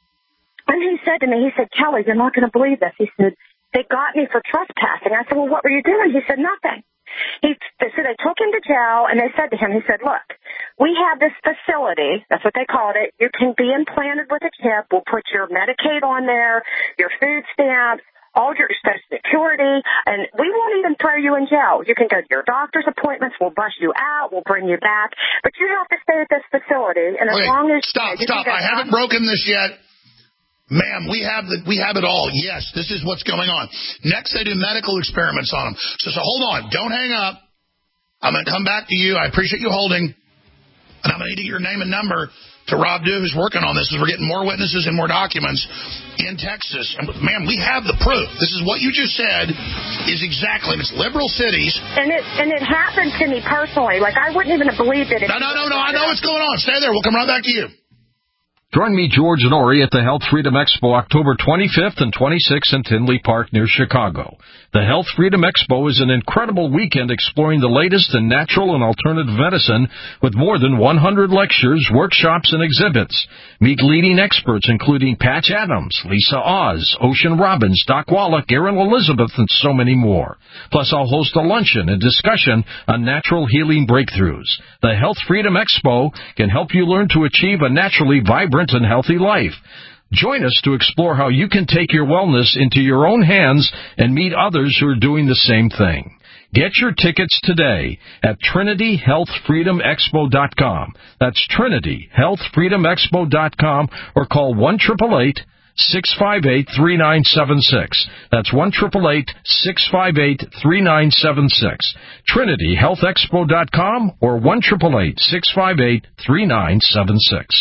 and he said to me, he said, Kelly, you're not going to believe this. He said, they got me for trespassing. I said, well, what were you doing? He said, nothing. He, so they took him to jail, and they said to him, he said, look, we have this facility, that's what they called it, you can be implanted with a chip, we'll put your Medicaid on there, your food stamps, all your Social Security, and we won't even throw you in jail. You can go to your doctor's appointments, we'll bust you out, we'll bring you back, but you have to stay at this facility, and as okay, long as... Stop, stop, I haven't broken this yet. Ma'am, we have the, we have it all. Yes, this is what's going on. Next, they do medical experiments on them. So, so hold on. Don't hang up. I'm going to come back to you. I appreciate you holding. And I'm going to need to get your name and number to Rob Dew, who's working on this, as we're getting more witnesses and more documents in Texas. And, ma'am, we have the proof. This is what you just said is exactly, and it's liberal cities. And it and it happened to me personally. Like, I wouldn't even have believed it. No, no, no, no. I know what's going on. Stay there. We'll come right back to you. Join me, George Norrie, at the Health Freedom Expo October twenty-fifth and twenty-sixth in Tinley Park near Chicago. The Health Freedom Expo is an incredible weekend exploring the latest in natural and alternative medicine with more than one hundred lectures, workshops, and exhibits. Meet leading experts including Patch Adams, Lisa Oz, Ocean Robbins, Doc Wallach, Erin Elizabeth, and so many more. Plus, I'll host a luncheon and discussion on natural healing breakthroughs. The Health Freedom Expo can help you learn to achieve a naturally vibrant and healthy life. Join us to explore how you can take your wellness into your own hands and meet others who are doing the same thing. Get your tickets today at Trinity Health Freedom Expo dot com. That's Trinity Health Freedom Expo dot com, or call one eight eight eight, six five eight, three nine seven six. That's one eight eight eight, six five eight, three nine seven six. Trinity Health Expo dot com or one eight eight eight, six five eight, three nine seven six.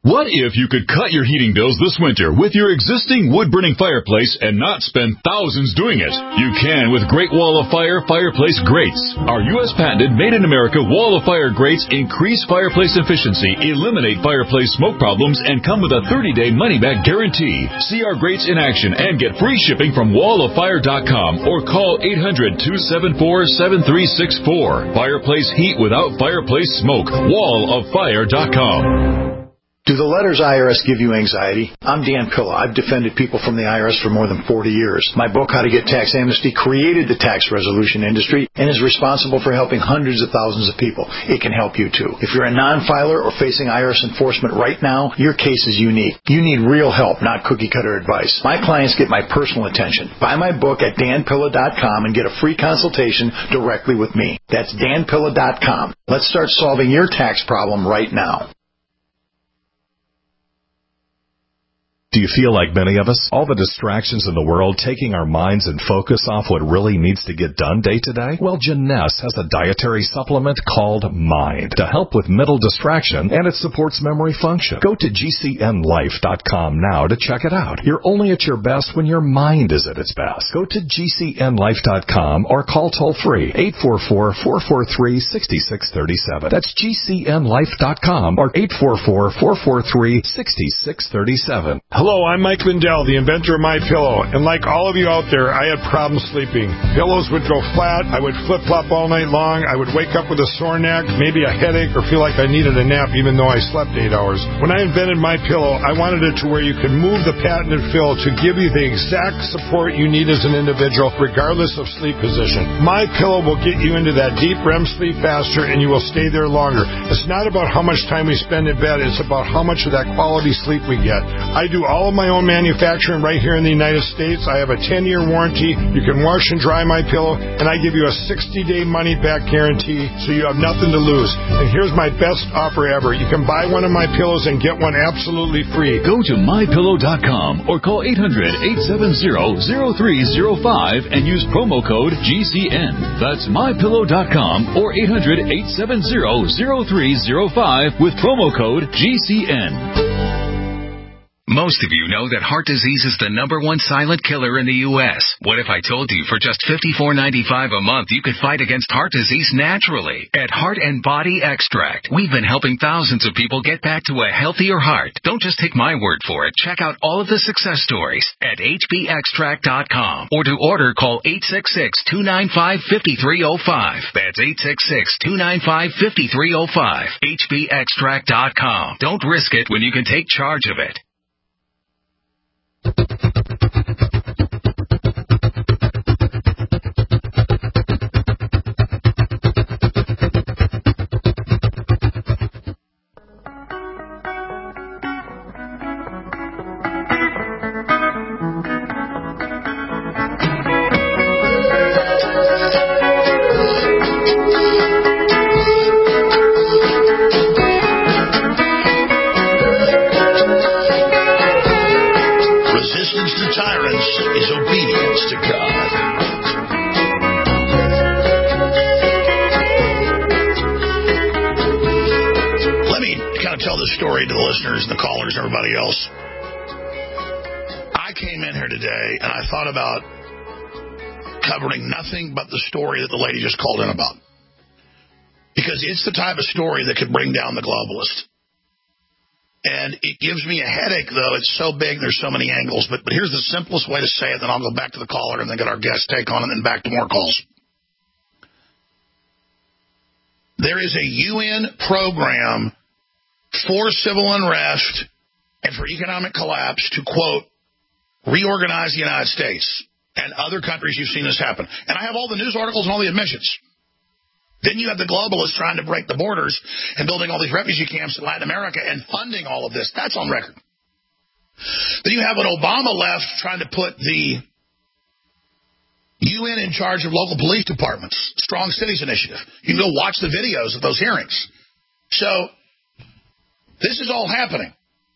What if you could cut your heating bills this winter with your existing wood-burning fireplace and not spend thousands doing it? You can with Great Wall of Fire Fireplace Grates. Our U S patented made-in-America Wall of Fire grates increase fireplace efficiency, eliminate fireplace smoke problems, and come with a thirty-day money-back guarantee. See our grates in action and get free shipping from wall of fire dot com or call eight hundred, two seven four, seven three six four. Fireplace heat without fireplace smoke. wall of fire dot com. Do the letters I R S give you anxiety? I'm Dan Pilla. I've defended people from the I R S for more than forty years. My book, How to Get Tax Amnesty, created the tax resolution industry and is responsible for helping hundreds of thousands of people. It can help you, too. If you're a non-filer or facing I R S enforcement right now, your case is unique. You need real help, not cookie-cutter advice. My clients get my personal attention. Buy my book at dan pilla dot com and get a free consultation directly with me. That's dan pilla dot com. Let's start solving your tax problem right now. Do you feel like many of us? All the distractions in the world taking our minds and focus off what really needs to get done day to day? Well, Janess has a dietary supplement called Mind to help with mental distraction, and it supports memory function. Go to G C N life dot com now to check it out. You're only at your best when your mind is at its best. Go to G C N life dot com or call toll-free eight four four, four four three, six six three seven. That's G C N life dot com or eight four four, four four three, six six three seven. Hello, I'm Mike Lindell, the inventor of MyPillow, and like all of you out there, I had problems sleeping. Pillows would go flat, I would flip-flop all night long, I would wake up with a sore neck, maybe a headache, or feel like I needed a nap even though I slept eight hours. When I invented MyPillow, I wanted it to where you could move the patented fill to give you the exact support you need as an individual, regardless of sleep position. MyPillow will get you into that deep R E M sleep faster, and you will stay there longer. It's not about how much time we spend in bed, it's about how much of that quality sleep we get. I do all of my own manufacturing right here in the United States. I have a ten-year warranty. You can wash and dry my pillow, and I give you a sixty-day money-back guarantee, so you have nothing to lose. And here's my best offer ever. You can buy one of my pillows and get one absolutely free. Go to my pillow dot com or call eight hundred, eight seven zero, zero three zero five and use promo code G C N. That's my pillow dot com or eight hundred, eight seven zero, zero three zero five with promo code G C N. Most of you know that heart disease is the number one silent killer in the U S What if I told you for just fifty-four ninety-five a month you could fight against heart disease naturally? At Heart and Body Extract, we've been helping thousands of people get back to a healthier heart. Don't just take my word for it. Check out all of the success stories at H B extract dot com. Or to order, call eight six six, two nine five, five three zero five. That's eight six six, two nine five, five three zero five. H B extract dot com. Don't risk it when you can take charge of it. Story to the listeners and the callers and everybody else. I came in here today and I thought about covering nothing but the story that the lady just called in about. Because it's the type of story that could bring down the globalist. And it gives me a headache, though. It's so big, there's so many angles. But, but here's the simplest way to say it, then I'll go back to the caller and then get our guest take on it, and then back to more calls. There is a U N program for civil unrest and for economic collapse to, quote, reorganize the United States and other countries. You've seen this happen. And I have all the news articles and all the admissions. Then you have the globalists trying to break the borders and building all these refugee camps in Latin America and funding all of this. That's on record. Then you have an Obama left trying to put the U N in charge of local police departments, Strong Cities Initiative. You can go watch the videos of those hearings. So this is all happening.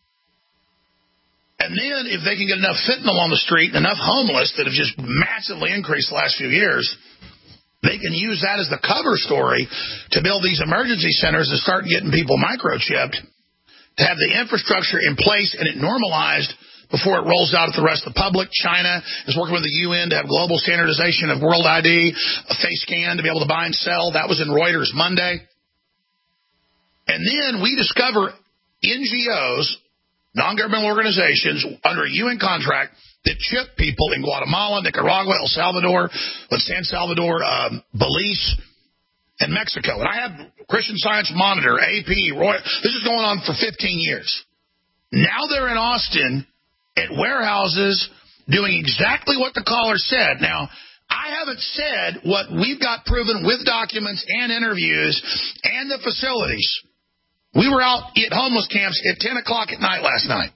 And then if they can get enough fentanyl on the street, enough homeless that have just massively increased the last few years, they can use that as the cover story to build these emergency centers and start getting people microchipped to have the infrastructure in place and it normalized before it rolls out to the rest of the public. China is working with the U N to have global standardization of World I D, a face scan to be able to buy and sell. That was in Reuters Monday. And then we discover N G Os, non-governmental organizations, under a U N contract that chip people in Guatemala, Nicaragua, El Salvador, San Salvador, um, Belize, and Mexico. And I have Christian Science Monitor, A P, Roy. This is going on for fifteen years. Now they're in Austin at warehouses doing exactly what the caller said. Now, I haven't said what we've got proven with documents and interviews and the facilities. We were out at homeless camps at ten o'clock at night last night.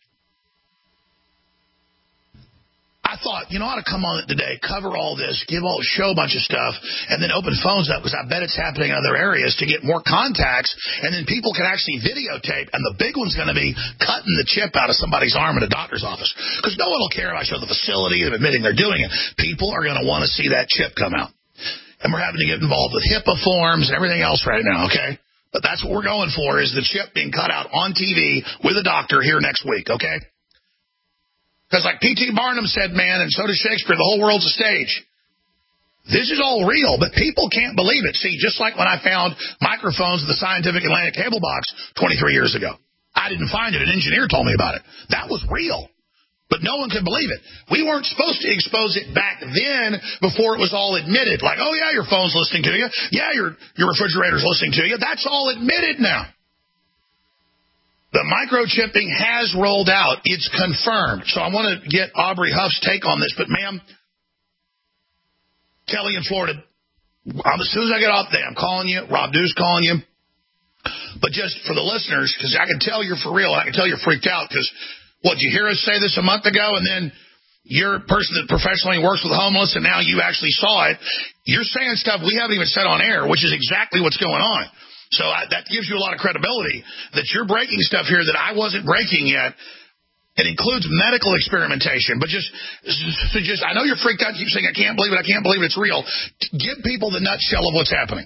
I thought, you know, I ought to come on it today, cover all this, give all, show a bunch of stuff, and then open phones up because I bet it's happening in other areas to get more contacts, and then people can actually videotape, and the big one's going to be cutting the chip out of somebody's arm in a doctor's office because no one will care if I show the facility and admitting they're doing it. People are going to want to see that chip come out. And we're having to get involved with HIPAA forms and everything else right now, okay? But that's what we're going for is the chip being cut out on T V with a doctor here next week, okay? Because like P T Barnum said, man, and so does Shakespeare, the whole world's a stage. This is all real, but people can't believe it. See, just like when I found microphones in the Scientific Atlantic cable box twenty-three years ago. I didn't find it. An engineer told me about it. That was real. But no one could believe it. We weren't supposed to expose it back then before it was all admitted. Like, oh, yeah, your phone's listening to you. Yeah, your, your refrigerator's listening to you. That's all admitted now. The microchipping has rolled out. It's confirmed. So I want to get Aubrey Huff's take on this. But, ma'am, Kelly in Florida, as soon as I get off there, I'm calling you. Rob Dew's calling you. But just for the listeners, because I can tell you're for real, and I can tell you're freaked out because, what, did you hear us say this a month ago, and then you're a person that professionally works with homeless, and now you actually saw it. You're saying stuff we haven't even said on air, which is exactly what's going on. So I, that gives you a lot of credibility that you're breaking stuff here that I wasn't breaking yet. It includes medical experimentation. But just, so just I know you're freaked out. You keep saying, I can't believe it. I can't believe it. It's real. Give people the nutshell of what's happening.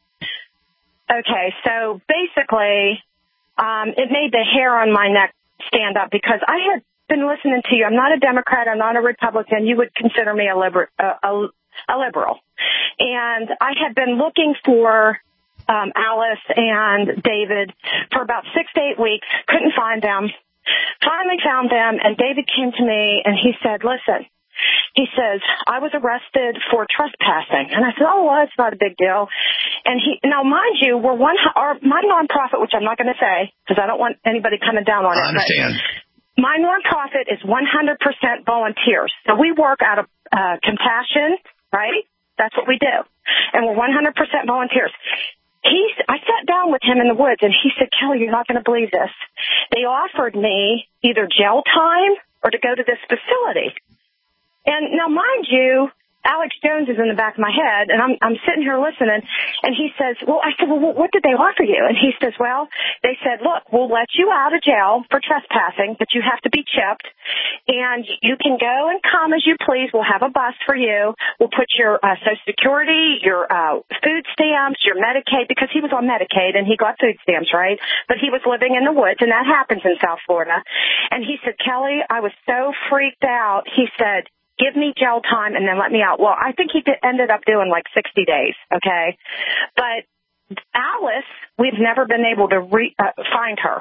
Okay, so basically, um, it made the hair on my neck stand up because I had been listening to you. I'm not a Democrat. I'm not a Republican. You would consider me a, liber- uh, a, a liberal. And I had been looking for um, Alice and David for about six to eight weeks. Couldn't find them. Finally found them, and David came to me, and he said, listen, he says, I was arrested for trespassing. And I said, oh, well, it's not a big deal. And he, now, mind you, we're one, our, my nonprofit, which I'm not going to say because I don't want anybody coming down on it. I understand. My nonprofit is one hundred percent volunteers. So we work out of uh, compassion, right? That's what we do. And we're one hundred percent volunteers. He, I sat down with him in the woods, and he said, Kelly, you're not going to believe this. They offered me either jail time or to go to this facility. And now, mind you, Alex Jones is in the back of my head, and I'm I'm sitting here listening, and he says, well, I said, well, what did they offer you? And he says, well, they said, look, we'll let you out of jail for trespassing, but you have to be chipped, and you can go and come as you please. We'll have a bus for you. We'll put your uh, Social Security, your uh, food stamps, your Medicaid, because he was on Medicaid, and he got food stamps, right? But he was living in the woods, and that happens in South Florida. And he said, Kelly, I was so freaked out. He said, give me jail time and then let me out. Well, I think he did, ended up doing like sixty days, okay? But Alice, we've never been able to re, uh, find her,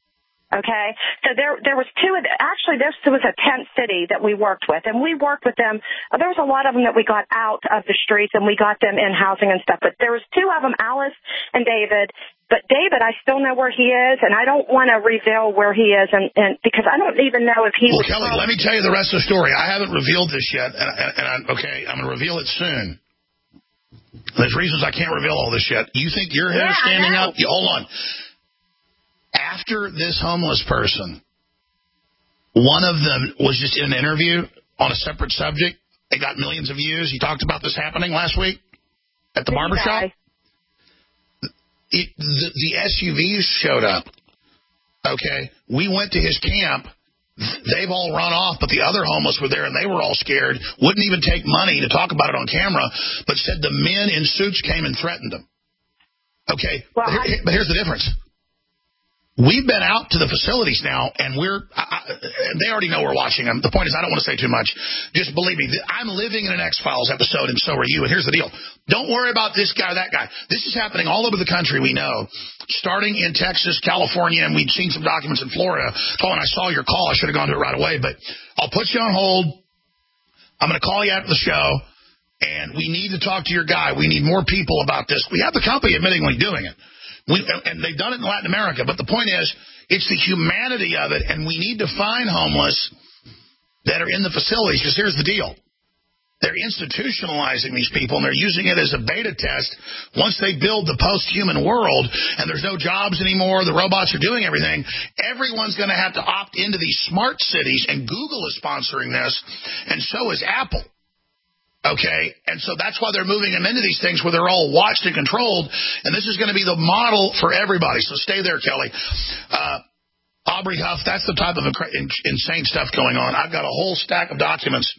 okay? So there there was two of them. Actually, this was a tent city that we worked with, and we worked with them. Uh, there was a lot of them that we got out of the streets, and we got them in housing and stuff. But there was two of them, Alice and David. But David, I still know where he is, and I don't want to reveal where he is, and, and because I don't even know if he well, was... Kelly, let me tell you the rest of the story. I haven't revealed this yet, and, and, and I'm, okay, I'm going to reveal it soon. There's reasons I can't reveal all this yet. You think your hair yeah, standing up? You, hold on. After this homeless person, one of them was just in an interview on a separate subject. It got millions of views. He talked about this happening last week at the barbershop. It, the, the S U Vs showed up, okay? We went to his camp. They've all run off, but the other homeless were there, and they were all scared, wouldn't even take money to talk about it on camera, but said the men in suits came and threatened them. Okay, well, but, here, but here's the difference. We've been out to the facilities now, and we're I, I, they already know we're watching them. The point is, I don't want to say too much. Just believe me, I'm living in an X-Files episode, and so are you. And here's the deal. Don't worry about this guy or that guy. This is happening all over the country, we know, starting in Texas, California, and we've seen some documents in Florida. Colin, I saw your call. I should have gone to it right away, but I'll put you on hold. I'm going to call you after the show, and we need to talk to your guy. We need more people about this. We have the company admittingly doing it. We, and they've done it in Latin America. But the point is, it's the humanity of it, and we need to find homeless that are in the facilities. Because here's the deal. They're institutionalizing these people, and they're using it as a beta test. Once they build the post-human world, and there's no jobs anymore, the robots are doing everything, everyone's going to have to opt into these smart cities, and Google is sponsoring this, and so is Apple. Okay, and so that's why they're moving them into these things where they're all watched and controlled, and this is going to be the model for everybody. So stay there, Kelly. Uh, Aubrey Huff, that's the type of insane stuff going on. I've got a whole stack of documents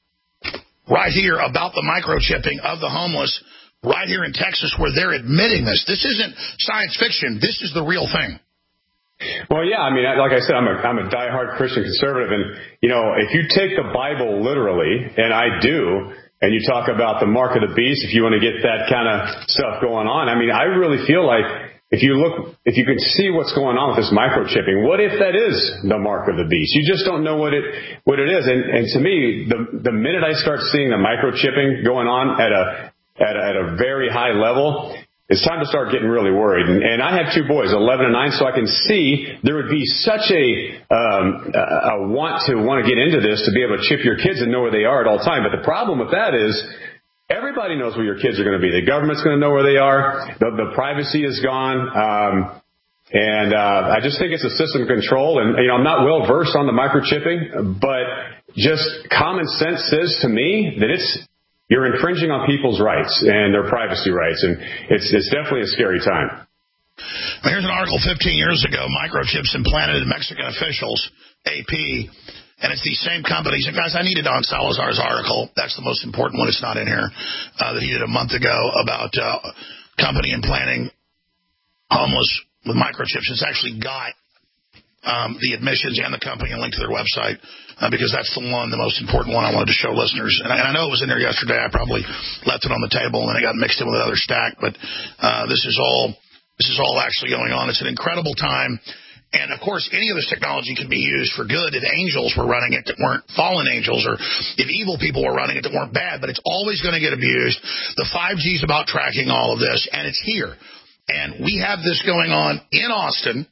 right here about the microchipping of the homeless right here in Texas where they're admitting this. This isn't science fiction. This is the real thing. Well, yeah, I mean, like I said, I'm a, I'm a diehard Christian conservative, and, you know, if you take the Bible literally, and I do, and you talk about the mark of the beast, if you want to get that kind of stuff going on, I mean, I really feel like if you look, if you can see what's going on with this microchipping, what if that is the mark of the beast? You just don't know what it what it is. And, and to me, the the minute I start seeing the microchipping going on at a at a, at a very high level, it's time to start getting really worried. And, and I have two boys, eleven and nine, so I can see there would be such a, um, a want to want to get into this to be able to chip your kids and know where they are at all time. But the problem with that is everybody knows where your kids are going to be. The government's going to know where they are. The, the privacy is gone. Um, and uh, I just think it's a system of control. And, you know, I'm not well versed on the microchipping, but just common sense says to me that it's you're infringing on people's rights and their privacy rights, and it's it's definitely a scary time. Well, here's an article fifteen years ago, microchips implanted in Mexican officials, A P, and it's these same companies. And guys, I needed Don Salazar's article. That's the most important one. It's not in here, uh, that he did a month ago about uh, company implanting homeless with microchips. It's actually got um, the admissions and the company and link to their website. Uh, because that's the one, the most important one I wanted to show listeners. And I, and I know it was in there yesterday. I probably left it on the table, and then it got mixed in with another stack. But uh, this is all this is all actually going on. It's an incredible time. And, of course, any of this technology can be used for good if angels were running it that weren't fallen angels, or if evil people were running it that weren't bad. But it's always going to get abused. The five G is about tracking all of this, and it's here. And we have this going on in Austin.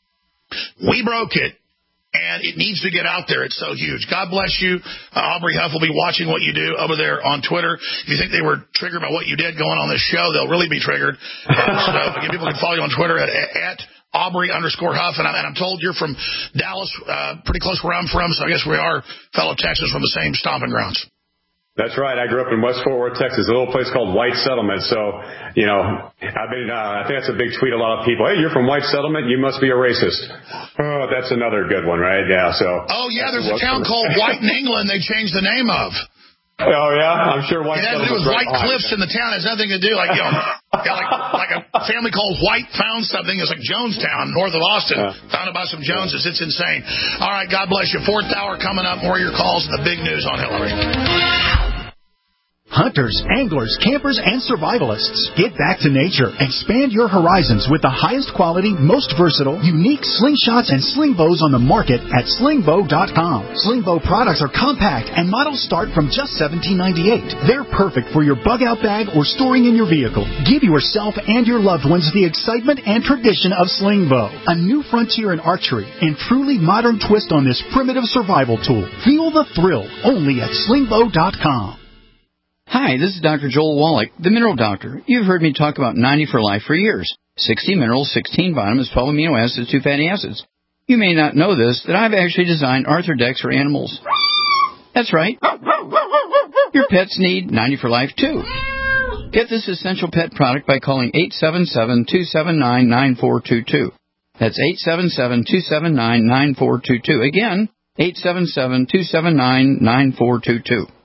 We broke it. And it needs to get out there. It's so huge. God bless you. Uh, Aubrey Huff will be watching what you do over there on Twitter. If you think they were triggered by what you did going on this show, they'll really be triggered. Uh, so again, people can follow you on Twitter at, at Aubrey underscore Huff. And, I, and I'm told you're from Dallas, uh, pretty close where I'm from. So I guess we are fellow Texans from the same stomping grounds. That's right. I grew up in West Fort Worth, Texas, a little place called White Settlement. So, you know, I've been, uh, I think that's a big tweet. A lot of people, hey, you're from White Settlement, you must be a racist. Oh, that's another good one, right? Yeah. So. Oh yeah, there's a town called White in England. They changed the name of. Oh yeah, I'm sure White. It has to do with White Cliffs in the town. It has nothing to do like you know, yeah, like like a family called White found something. It's like Jonestown, north of Austin. Yeah. Found about some Joneses. It's insane. All right, God bless you. Fourth hour coming up. More of your calls and the big news on Hillary. Hunters, anglers, campers, and survivalists. Get back to nature. Expand your horizons with the highest quality, most versatile, unique slingshots and sling bows on the market at sling bow dot com. Sling bow products are compact and models start from just seventeen ninety-eight. They're perfect for your bug-out bag or storing in your vehicle. Give yourself and your loved ones the excitement and tradition of sling bow. A new frontier in archery and truly modern twist on this primitive survival tool. Feel the thrill only at sling bow dot com. Hi, this is Doctor Joel Wallach, the Mineral Doctor. You've heard me talk about ninety for Life for years. sixty minerals, sixteen vitamins, twelve amino acids, two fatty acids. You may not know this, that I've actually designed Arthrodex for animals. That's right. Your pets need ninety for Life, too. Get this essential pet product by calling eight seven seven, two seven nine, nine four two two. That's eight seven seven, two seven nine, nine four two two. Again, eight seven seven, two seven nine, nine four two two.